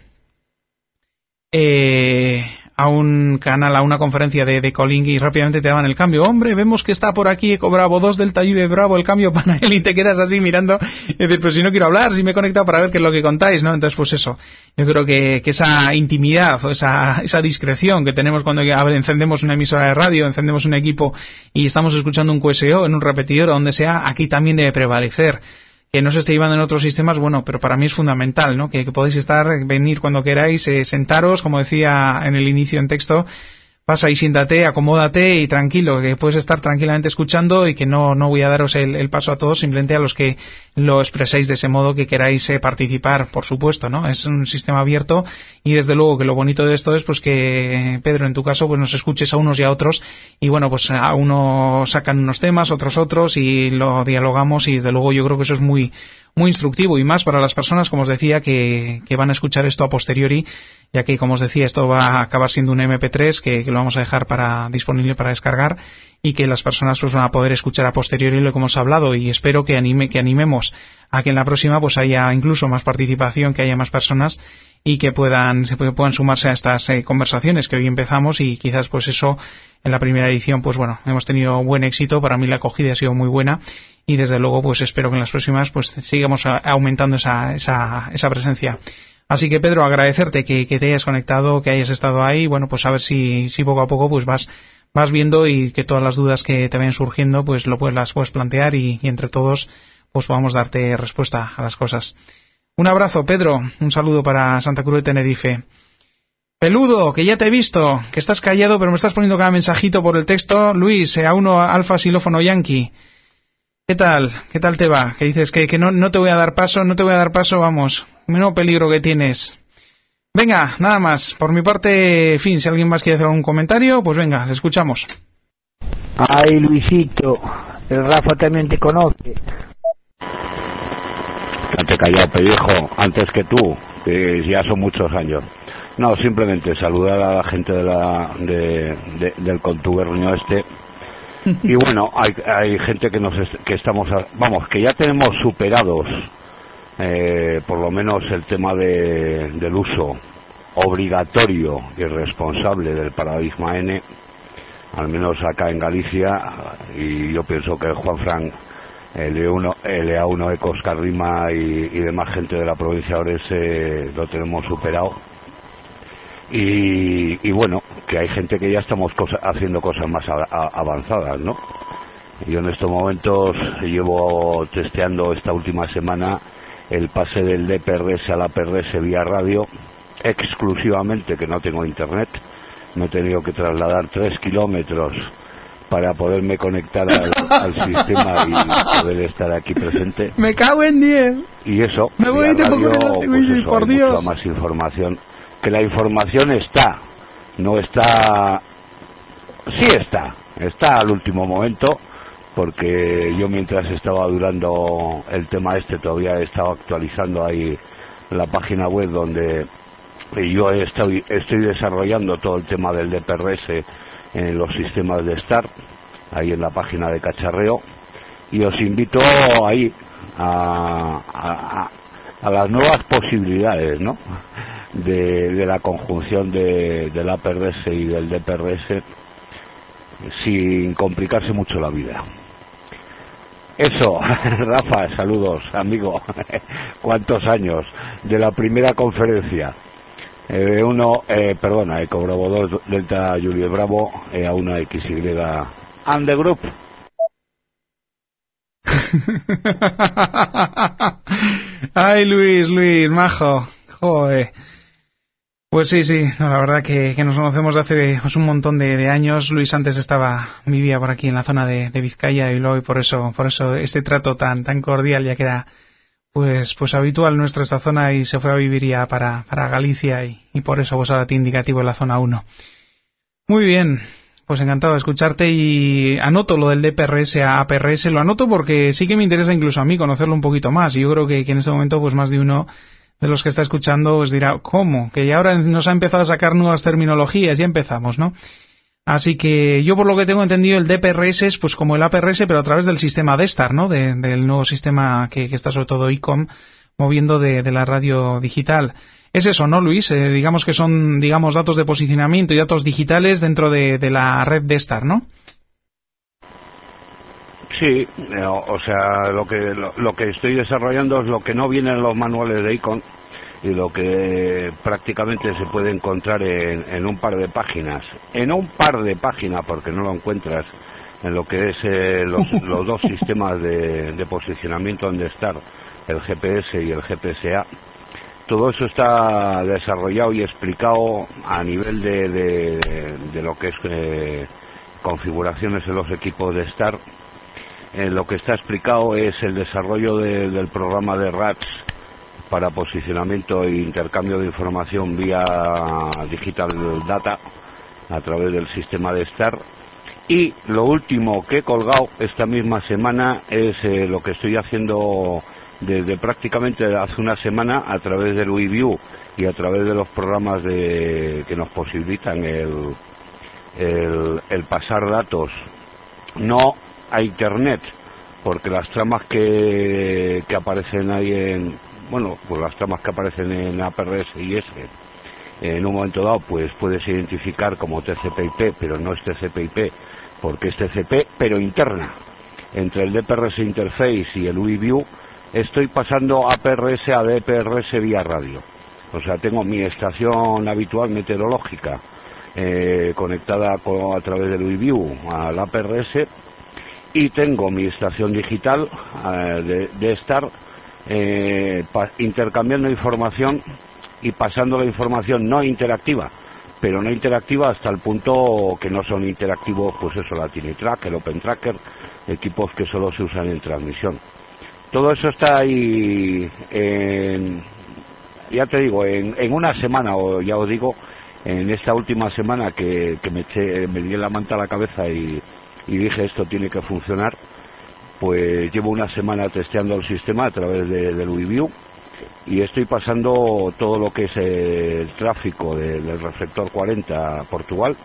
eh, a un canal, a una conferencia de, de calling y rápidamente te daban el cambio. Hombre, vemos que está por aquí Eco Bravo dos del Taller Bravo, el cambio para él, y te quedas así mirando y dices, pues si no quiero hablar, si me he conectado para ver qué es lo que contáis, ¿no? Entonces, pues eso, yo creo que, que esa intimidad o esa, esa discreción que tenemos cuando a ver, encendemos una emisora de radio, encendemos un equipo y estamos escuchando un Q S O en un repetidor o donde sea, aquí también debe prevalecer. Que no se esté llevando en otros sistemas, bueno, pero para mí es fundamental, ¿no? Que, que podéis estar, venir cuando queráis, eh, sentaros, como decía en el inicio en texto, pasa y siéntate, acomódate y tranquilo, que puedes estar tranquilamente escuchando y que no, no voy a daros el, el paso a todos, simplemente a los que lo expreséis de ese modo que queráis eh, participar, por supuesto, ¿no? Es un sistema abierto y desde luego que lo bonito de esto es pues que, Pedro, en tu caso, pues nos escuches a unos y a otros y bueno, pues a uno sacan unos temas, otros otros y lo dialogamos y desde luego yo creo que eso es muy muy instructivo y más para las personas, como os decía, que, que van a escuchar esto a posteriori, ya que, como os decía, esto va a acabar siendo un eme pe tres que, que lo vamos a dejar para disponible para descargar y que las personas pues van a poder escuchar a posteriori lo que hemos hablado y espero que anime que animemos a que en la próxima pues haya incluso más participación, que haya más personas y que puedan se puedan sumarse a estas eh, conversaciones que hoy empezamos y quizás pues eso en la primera edición pues bueno, hemos tenido buen éxito, para mí la acogida ha sido muy buena y desde luego pues espero que en las próximas pues sigamos a, aumentando esa, esa, esa presencia. Así que Pedro, agradecerte que, que te hayas conectado, que hayas estado ahí, bueno pues a ver si, si poco a poco pues vas vas viendo y que todas las dudas que te vayan surgiendo pues lo puedes, las puedes plantear y, y entre todos pues podamos darte respuesta a las cosas. Un abrazo, Pedro, un saludo para Santa Cruz de Tenerife. Peludo, que ya te he visto, que estás callado pero me estás poniendo cada mensajito por el texto. Luis, A uno Alfa Xilófono Yankee. ¿Qué tal? ¿Qué tal te va? Que dices que, que no, no te voy a dar paso, no te voy a dar paso, vamos. Menudo peligro que tienes. Venga, nada más. Por mi parte, en fin, si alguien más quiere hacer algún comentario, pues venga, le escuchamos. Ay, Luisito, el Rafa también te conoce. Quédate callado, pellejo, antes que tú, que ya son muchos años. No, simplemente saludar a la gente de la de, de, del contubernio este. Y bueno, hay, hay gente que nos que estamos, vamos, que ya tenemos superados eh, por lo menos el tema de, del uso obligatorio y responsable del paradigma N, al menos acá en Galicia, y yo pienso que Juanfran, el E uno, el E A uno Ecos Carrima y, y demás gente de la provincia de Orense lo tenemos superado. Y, y bueno, que hay gente que ya estamos cosa, haciendo cosas más a, a, avanzadas, ¿no? Yo en estos momentos llevo testeando esta última semana el pase del D P R S a la P R S vía radio, exclusivamente, que no tengo internet. Me he tenido que trasladar tres kilómetros para poderme conectar al, al sistema y poder estar aquí presente. Me cago en diez. Y eso, me voy radio, pues eso, por hay Dios. Mucha más información. Que la información está, no está, sí está, está al último momento, porque yo mientras estaba durando el tema este todavía he estado actualizando ahí la página web donde yo estoy, estoy desarrollando todo el tema del D P R S en los sistemas de Star, ahí en la página de Cacharreo, y os invito ahí a, a, a las nuevas posibilidades, ¿no?, de, de la conjunción de, del A P R S y del D P R S sin complicarse mucho la vida. Eso, Rafa, saludos, amigo. ¿Cuántos años? De la primera conferencia. Eh, uno, eh, perdona, Eco Bravo dos, Delta Juliet Bravo, eh, a una X Y and the group. Ay, Luis, Luis, majo. Joder. Pues sí, sí, no, la verdad que, que nos conocemos de hace pues, un montón de, de años. Luis antes estaba, vivía por aquí en la zona de, de Vizcaya y luego y por eso, por eso este trato tan, tan cordial ya que era pues, pues habitual en nuestra esta zona y se fue a vivir ya para, para Galicia y, y por eso pues ahora te indicativo en la zona uno. Muy bien, pues encantado de escucharte y anoto lo del D P R S a A P R S, lo anoto porque sí que me interesa incluso a mí conocerlo un poquito más y yo creo que, que en este momento pues más de uno de los que está escuchando os dirá, ¿cómo? Que ya ahora nos ha empezado a sacar nuevas terminologías, ya empezamos, ¿no? Así que yo por lo que tengo entendido el D P R S es pues como el A P R S pero a través del sistema D-Star, ¿no? De, del nuevo sistema que, que está sobre todo I C O M moviendo de, de la radio digital. Es eso, ¿no, Luis? Eh, digamos que son, digamos, datos de posicionamiento y datos digitales dentro de, de la red D-Star, ¿no? Sí, o sea, lo que lo, lo que estoy desarrollando es lo que no viene en los manuales de I C O N y lo que prácticamente se puede encontrar en, en un par de páginas. En un par de páginas, porque no lo encuentras en lo que es eh, los, los dos sistemas de, de posicionamiento en Star, el G P S y el G P S A. todo eso está desarrollado y explicado a nivel de, de, de lo que es eh, configuraciones en los equipos de Star. Eh, lo que está explicado es el desarrollo de, del programa de RATS para posicionamiento e intercambio de información vía Digital Data a través del sistema de Star. Y lo último que he colgado esta misma semana es eh, lo que estoy haciendo desde prácticamente hace una semana a través del WeView y a través de los programas de, que nos posibilitan el, el, el pasar datos no a Internet, porque las tramas que, que aparecen ahí en, bueno, pues las tramas que aparecen en A P R S y S, en un momento dado pues puedes identificar como T C P I P, pero no es T C P I P, porque es T C P, pero interna. Entre el D P R S Interface y el WeView estoy pasando A P R S a D P R S vía radio. O sea, tengo mi estación habitual meteorológica eh, conectada con, a través del WeView al A P R S, y tengo mi estación digital eh, de, de Star eh, pa, intercambiando información y pasando la información no interactiva, pero no interactiva hasta el punto que no son interactivos, pues eso, la TinyTrack, el OpenTracker, equipos que solo se usan en transmisión. Todo eso está ahí, en, ya te digo, en, en una semana, o ya os digo, en esta última semana que, que me eché, me di la manta a la cabeza y, y dije esto tiene que funcionar, pues llevo una semana testeando el sistema a través de, del WeView, y estoy pasando todo lo que es el tráfico de, del reflector cuarenta Portugal,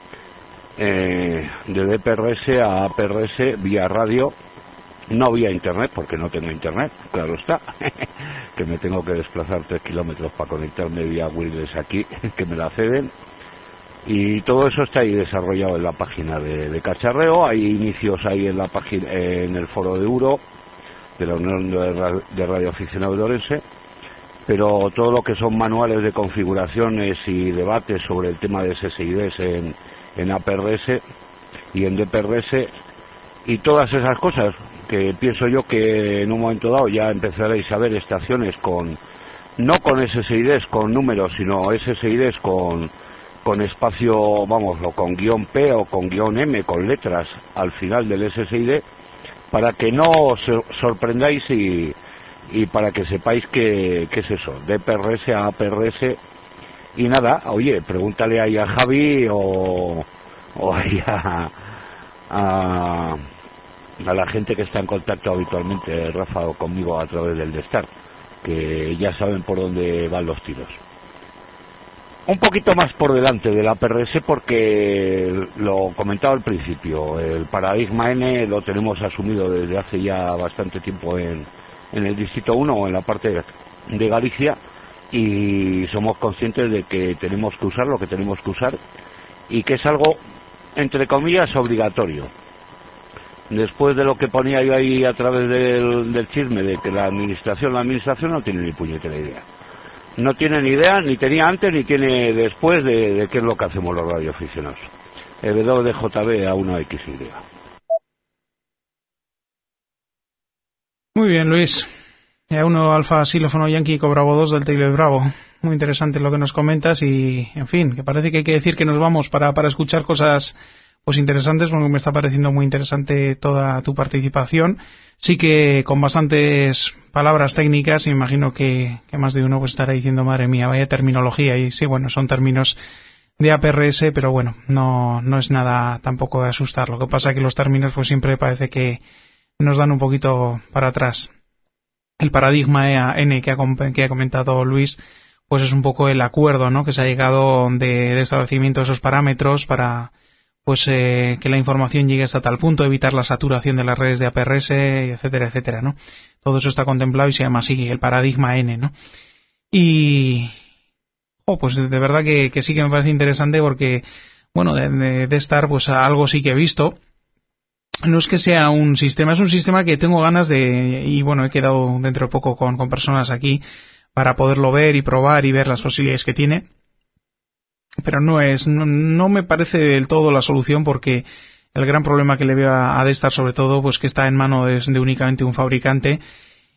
eh, de D P R S a A P R S vía radio, no vía internet, porque no tengo internet, claro está, que me tengo que desplazar tres kilómetros para conectarme vía wireless aquí, que me la ceden, y todo eso está ahí desarrollado en la página de, de cacharreo. Hay inicios ahí en la página, en el foro de Euro, de la Unión de, de Radioaficionados de Orense, pero todo lo que son manuales de configuraciones y debates sobre el tema de S S I Ds en, en A P R S y en D P R S y todas esas cosas, que pienso yo que en un momento dado ya empezaréis a ver estaciones con, no con S S I Ds con números, sino S S I Ds con, con espacio, vamos, o con guión P o con guión M, con letras al final del S S I D, para que no os sorprendáis y, y para que sepáis que, que es eso, D P R S a A P R S. Y nada, oye, pregúntale ahí a Javi o, o ahí a, a, a la gente que está en contacto habitualmente, Rafa, o conmigo a través del Destar, que ya saben por dónde van los tiros. Un poquito más por delante del A P R S, porque lo comentaba al principio, el paradigma N lo tenemos asumido desde hace ya bastante tiempo en, en el Distrito uno o en la parte de Galicia, y somos conscientes de que tenemos que usar lo que tenemos que usar y que es algo, entre comillas, obligatorio. Después de lo que ponía yo ahí a través del, del chisme de que la administración, la administración no tiene ni puñetera idea. No tiene ni idea, ni tenía antes, ni tiene después de, de qué es lo que hacemos los radioaficionados. El W D J B a uno X Y. Muy bien, Luis. E uno Alfa Xilófono Yankee Bravo dos del Taylor Bravo. Muy interesante lo que nos comentas y, en fin, que parece que hay que decir que nos vamos para, para escuchar cosas pues interesantes, porque me está pareciendo muy interesante toda tu participación. Sí que con bastantes palabras técnicas, y me imagino que, que más de uno pues estará diciendo, madre mía, vaya terminología, y sí, bueno, son términos de A P R S, pero bueno, no, no es nada tampoco de asustar. Lo que pasa es que los términos pues siempre parece que nos dan un poquito para atrás. El paradigma E A N que ha, que ha comentado Luis, pues es un poco el acuerdo, ¿no?, que se ha llegado de, de establecimiento de esos parámetros para pues eh, que la información llegue hasta tal punto, evitar la saturación de las redes de A P R S, etcétera, etcétera, ¿no? Todo eso está contemplado y se llama así el paradigma N, ¿no? Y oh, pues de verdad que, que sí que me parece interesante, porque bueno, de, de, de estar pues algo sí que he visto. No es que sea un sistema, es un sistema que tengo ganas de, y bueno, he quedado dentro de poco con, con personas aquí para poderlo ver y probar y ver las posibilidades que tiene, pero no es, no, no me parece del todo la solución, porque el gran problema que le veo a, a D-Star, sobre todo, pues que está en mano de, de únicamente un fabricante,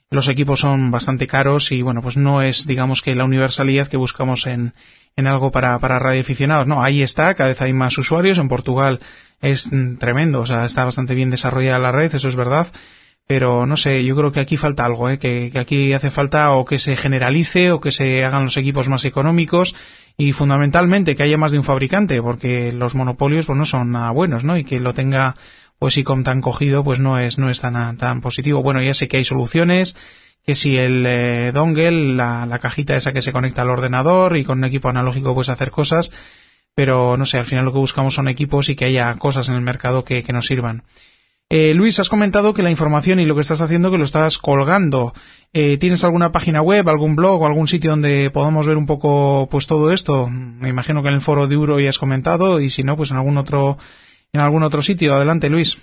los equipos son bastante caros y bueno, pues no es, digamos, que la universalidad que buscamos en, en algo para, para radioaficionados. No, ahí está, cada vez hay más usuarios. En Portugal es mm, tremendo, o sea, está bastante bien desarrollada la red, eso es verdad. Pero no sé, yo creo que aquí falta algo, ¿eh? que, que aquí hace falta o que se generalice o que se hagan los equipos más económicos y fundamentalmente que haya más de un fabricante, porque los monopolios pues no son nada buenos, ¿no? Y que lo tenga pues sí con tan cogido pues no es no es tan tan positivo. Bueno, ya sé que hay soluciones, que si el eh, dongle, la, la cajita esa que se conecta al ordenador y con un equipo analógico puedes hacer cosas, pero no sé, al final lo que buscamos son equipos y que haya cosas en el mercado que, que nos sirvan. Eh, Luis, has comentado que la información y lo que estás haciendo que lo estás colgando. Eh, ¿Tienes alguna página web, algún blog o algún sitio donde podamos ver un poco pues todo esto? Me imagino que en el foro de Euro ya has comentado y si no, pues en algún otro en algún otro sitio. Adelante, Luis.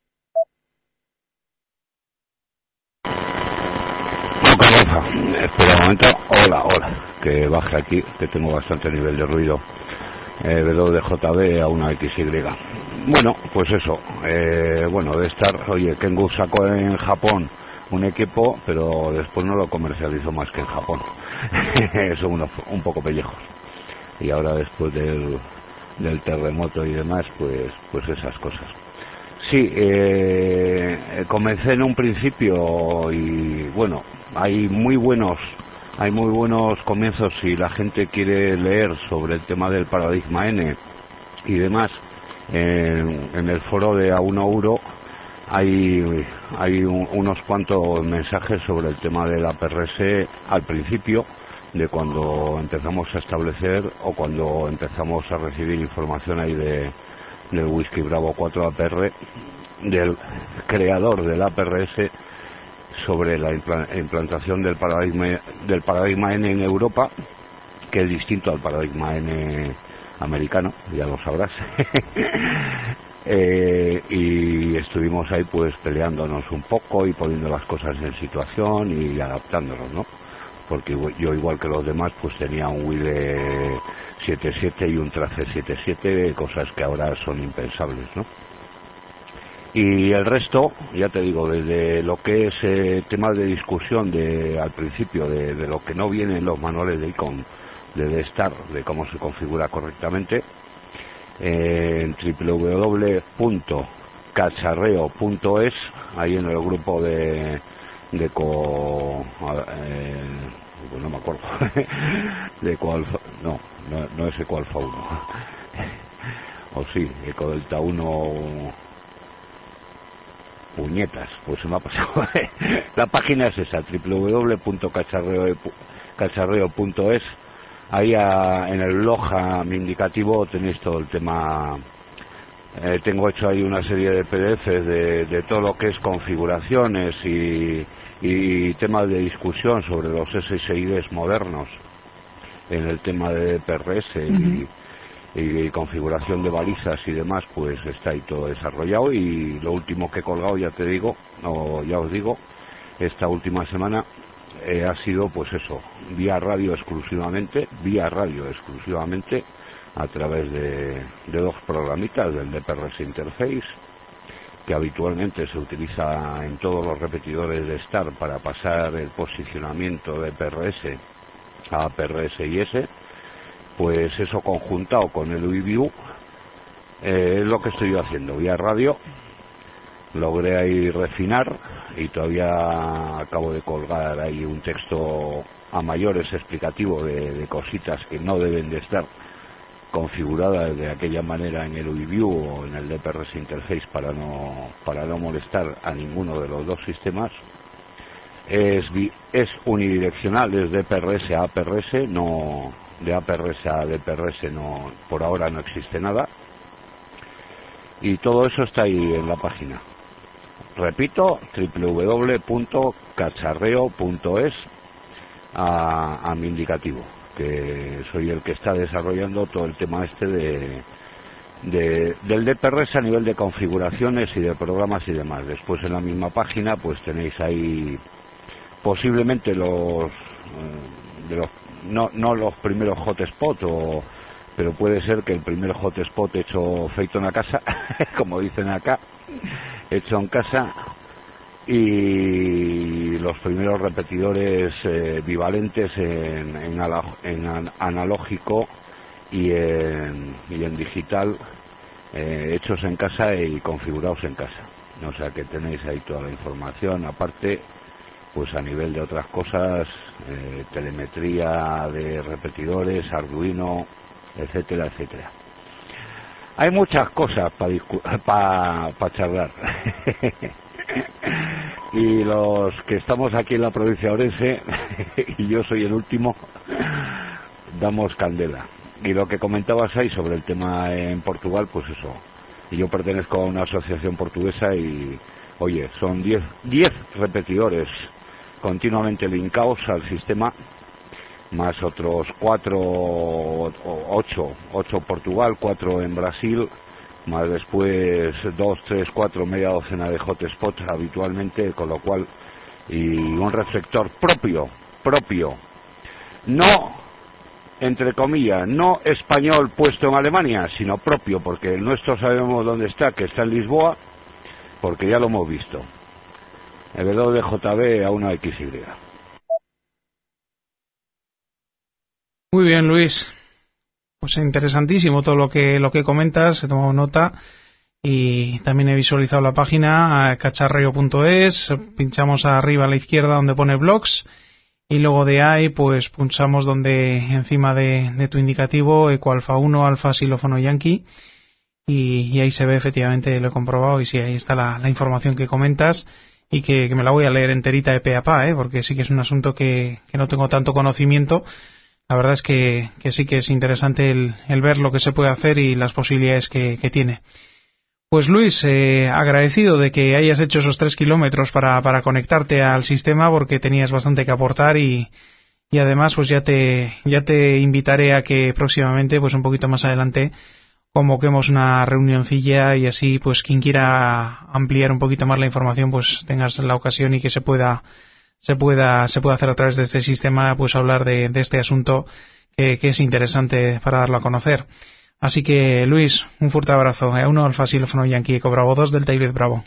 Espera un momento. Hola, hola. Que baje aquí, que tengo bastante nivel de ruido. Eh, W J B a una X Y. Bueno, pues eso. Eh, bueno, de estar. Oye, Kengu sacó en Japón un equipo, pero después no lo comercializó más que en Japón. Son unos, un poco pellejos. Y ahora después del, del terremoto y demás, pues, pues esas cosas. Sí, eh, comencé en un principio y bueno, hay muy buenos. Hay muy buenos comienzos si la gente quiere leer sobre el tema del paradigma N y demás. En, en el foro de A uno Euro hay, hay un, unos cuantos mensajes sobre el tema del A P R S al principio, de cuando empezamos a establecer o cuando empezamos a recibir información ahí de, del Whisky Bravo cuatro A P R, del creador del A P R S, sobre la implantación del paradigma del paradigma N en Europa, que es distinto al paradigma N americano, ya lo sabrás. eh, y estuvimos ahí pues peleándonos un poco y poniendo las cosas en situación y adaptándonos, ¿no? Porque yo, igual que los demás, pues tenía un Wile siete siete y un Trace siete siete, cosas que ahora son impensables, ¿no? Y el resto, ya te digo, desde lo que es eh, temas de discusión de al principio, de, de lo que no viene en los manuales de ICOM, de D-Star, de cómo se configura correctamente, eh, en doble u doble u doble u punto cacharreo punto es, ahí en el grupo de, de co... Eh, pues no me acuerdo, de Ecoalfa, no, no, no es Ecoalfa uno, o sí, Ecodelta uno... puñetas, pues se me ha pasado. La página es esa, doble u doble u doble u punto cacharreo punto es. Ahí a, en el blog a mi indicativo tenéis todo el tema. Eh, tengo hecho ahí una serie de P D Fs de, de todo lo que es configuraciones y, y temas de discusión sobre los S S I Ds modernos en el tema de D P R S. Uh-huh. y, y configuración de balizas y demás, pues está ahí todo desarrollado. Y lo último que he colgado, ya te digo, o ya os digo, esta última semana eh, ha sido pues eso, vía radio exclusivamente, vía radio exclusivamente, a través de, de dos programitas del D P R S Interface, que habitualmente se utiliza en todos los repetidores de Star para pasar el posicionamiento de D P R S a A P R S y S. Pues eso conjuntado con el U I View eh, es lo que estoy haciendo vía radio. Logré ahí refinar y todavía acabo de colgar ahí un texto a mayores explicativo de, de cositas que no deben de estar configuradas de aquella manera en el U I View o en el D P R S Interface para no para no molestar a ninguno de los dos sistemas. Es, es unidireccional, es D P R S a A P R S, no de A P R S a D P R S, no, por ahora no existe nada. Y todo eso está ahí en la página. Repito, doble u doble u doble u punto cacharreo punto es a, a mi indicativo, que soy el que está desarrollando todo el tema este de, de del D P R S a nivel de configuraciones y de programas y demás. Después en la misma página pues tenéis ahí posiblemente los de los no no los primeros hotspot, o pero puede ser que el primer hotspot hecho feito en la casa, como dicen acá, hecho en casa, y los primeros repetidores eh, bivalentes en, en, ala, en an, analógico y en, y en digital, eh, hechos en casa y configurados en casa. O sea que tenéis ahí toda la información, aparte pues a nivel de otras cosas, eh, telemetría de repetidores, Arduino, etcétera, etcétera. Hay muchas cosas para pa, pa charlar. Y los que estamos aquí en la provincia de Orense, y yo soy el último, damos candela. Y lo que comentabas ahí sobre el tema en Portugal, pues eso. Y yo pertenezco a una asociación portuguesa y, oye, son diez repetidores continuamente linkados al sistema, más otros cuatro, ocho, ocho Portugal, cuatro en Brasil, más después dos, tres, cuatro, media docena de hotspots habitualmente, con lo cual, y un reflector propio, propio, no, entre comillas, no español puesto en Alemania, sino propio, porque el nuestro sabemos dónde está, que está en Lisboa, porque ya lo hemos visto. El W J B a una X Y. Muy bien, Luis. Pues interesantísimo todo lo que lo que comentas, he tomado nota y también he visualizado la página cacharreo punto es, pinchamos arriba a la izquierda donde pone blogs y luego de ahí pues pulsamos donde encima de, de tu indicativo Eco Alfa uno, Alfa Xilófono Yankee y, y ahí se ve efectivamente, lo he comprobado y sí, ahí está la, la información que comentas y que, que me la voy a leer enterita de pe a pa, ¿eh? Porque sí que es un asunto que, que no tengo tanto conocimiento. La verdad es que, que sí que es interesante el, el ver lo que se puede hacer y las posibilidades que, que tiene. Pues Luis, eh, agradecido de que hayas hecho esos tres kilómetros para, para conectarte al sistema porque tenías bastante que aportar y, y además pues ya te, ya te invitaré a que próximamente, pues un poquito más adelante, convoquemos una reunioncilla y así pues quien quiera ampliar un poquito más la información pues tengas la ocasión y que se pueda se pueda se pueda hacer a través de este sistema pues hablar de, de este asunto que, que es interesante para darlo a conocer. Así que Luis, un fuerte abrazo. E uno Alfa Xilófono Yankee Eco Bravo dos del Taylor Bravo.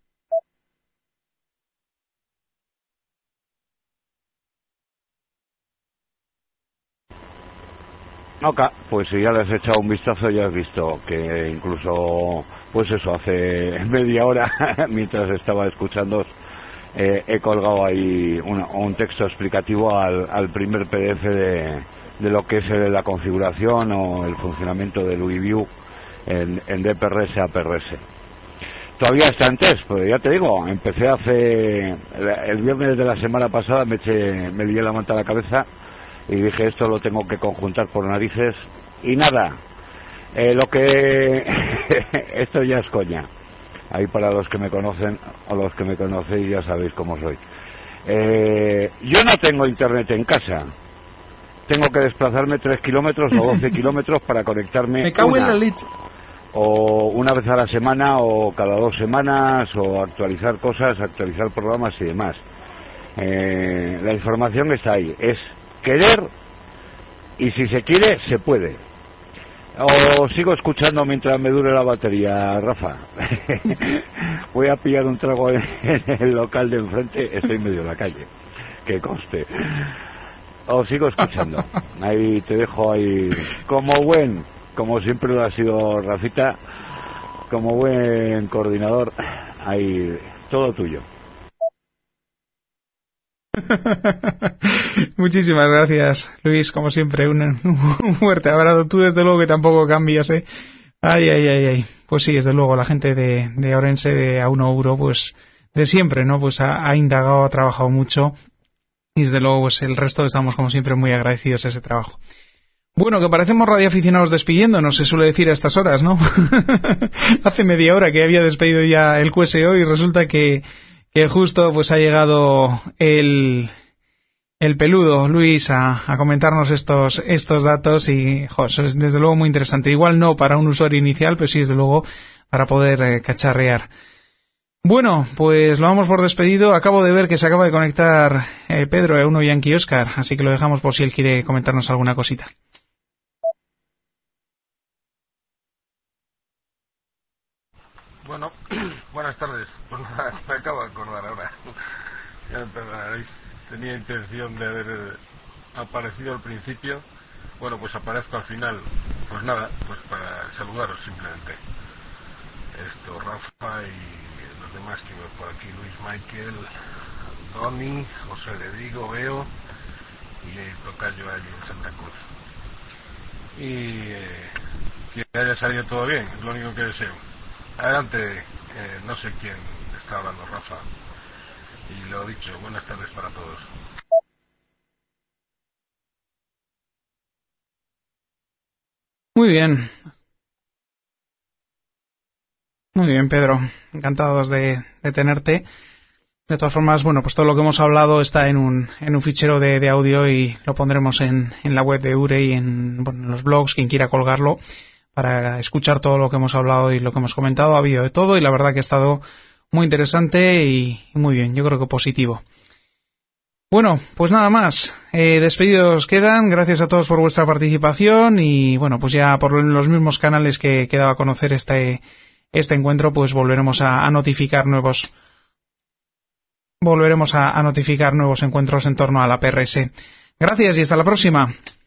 Ok, pues si ya le has echado un vistazo ya has visto que incluso pues eso hace media hora mientras estaba escuchando Eh, he colgado ahí un, un texto explicativo al, al primer P D F de, de lo que es el, la configuración o el funcionamiento del UIView en, en de P R S a P R S. Todavía está en test, pues ya te digo, empecé hace el viernes de la semana pasada, me eché, me lié la manta a la cabeza y dije esto lo tengo que conjuntar por narices y nada, eh, lo que esto ya es coña. Ahí para los que me conocen o los que me conocéis ya sabéis cómo soy. Eh, yo no tengo internet en casa. Tengo que desplazarme tres kilómetros o doce kilómetros para conectarme. Me cago una, en la leche. O una vez a la semana o cada dos semanas o actualizar cosas, actualizar programas y demás. Eh, la información está ahí. Es querer y si se quiere, se puede. O sigo escuchando mientras me dure la batería, Rafa. Voy a pillar un trago en el local de enfrente, estoy medio en la calle, que conste. O sigo escuchando. Ahí te dejo ahí, como buen, como siempre lo ha sido Rafita, como buen coordinador, ahí todo tuyo. Muchísimas gracias, Luis, como siempre, un, un fuerte abrazo. Tú desde luego que tampoco cambias, ¿eh? Ay, ay, ay, ay. Pues sí, desde luego, la gente de, de Orense, de A uno Euro, pues de siempre, ¿no? Pues ha, ha indagado, ha trabajado mucho y desde luego pues el resto estamos como siempre muy agradecidos a ese trabajo. Bueno, que parecemos radioaficionados despidiéndonos, se suele decir a estas horas, ¿no? Hace media hora que había despedido ya el Q S O y resulta que que justo pues ha llegado el el peludo Luis a, a comentarnos estos estos datos y jo, eso es desde luego muy interesante. Igual no para un usuario inicial, pero sí desde luego para poder eh, cacharrear. Bueno, pues lo vamos por despedido. Acabo de ver que se acaba de conectar eh, Pedro E uno Yankee Oscar, así que lo dejamos por si él quiere comentarnos alguna cosita. Bueno, buenas tardes. Pues nada, me acabo de acordar ahora. Ya me perdonaréis. Tenía intención de haber aparecido al principio. Bueno, pues aparezco al final. Pues nada, pues para saludaros simplemente. Esto, Rafa y los demás que veo por aquí, Luis Michael, Tony, José de Vigo, Veo y el tocayo allí en Santa Cruz. Y eh, que haya salido todo bien, es lo único que deseo. Adelante, eh, no sé quién está hablando, Rafa. Y lo dicho, buenas tardes para todos. Muy bien. Muy bien, Pedro. Encantados de, de tenerte. De todas formas, bueno, pues todo lo que hemos hablado está en un, en un fichero de, de audio y lo pondremos en, en la web de Eure y en, bueno, en los blogs, quien quiera colgarlo, para escuchar todo lo que hemos hablado y lo que hemos comentado. Ha habido de todo y la verdad que ha estado muy interesante y, y muy bien, yo creo que positivo. Bueno, pues nada más. Eh, despedidos quedan. Gracias a todos por vuestra participación y bueno, pues ya por los mismos canales que, que daba a conocer este, este encuentro, pues volveremos a, a notificar nuevos volveremos a, a notificar nuevos encuentros en torno a la P R S. Gracias y hasta la próxima.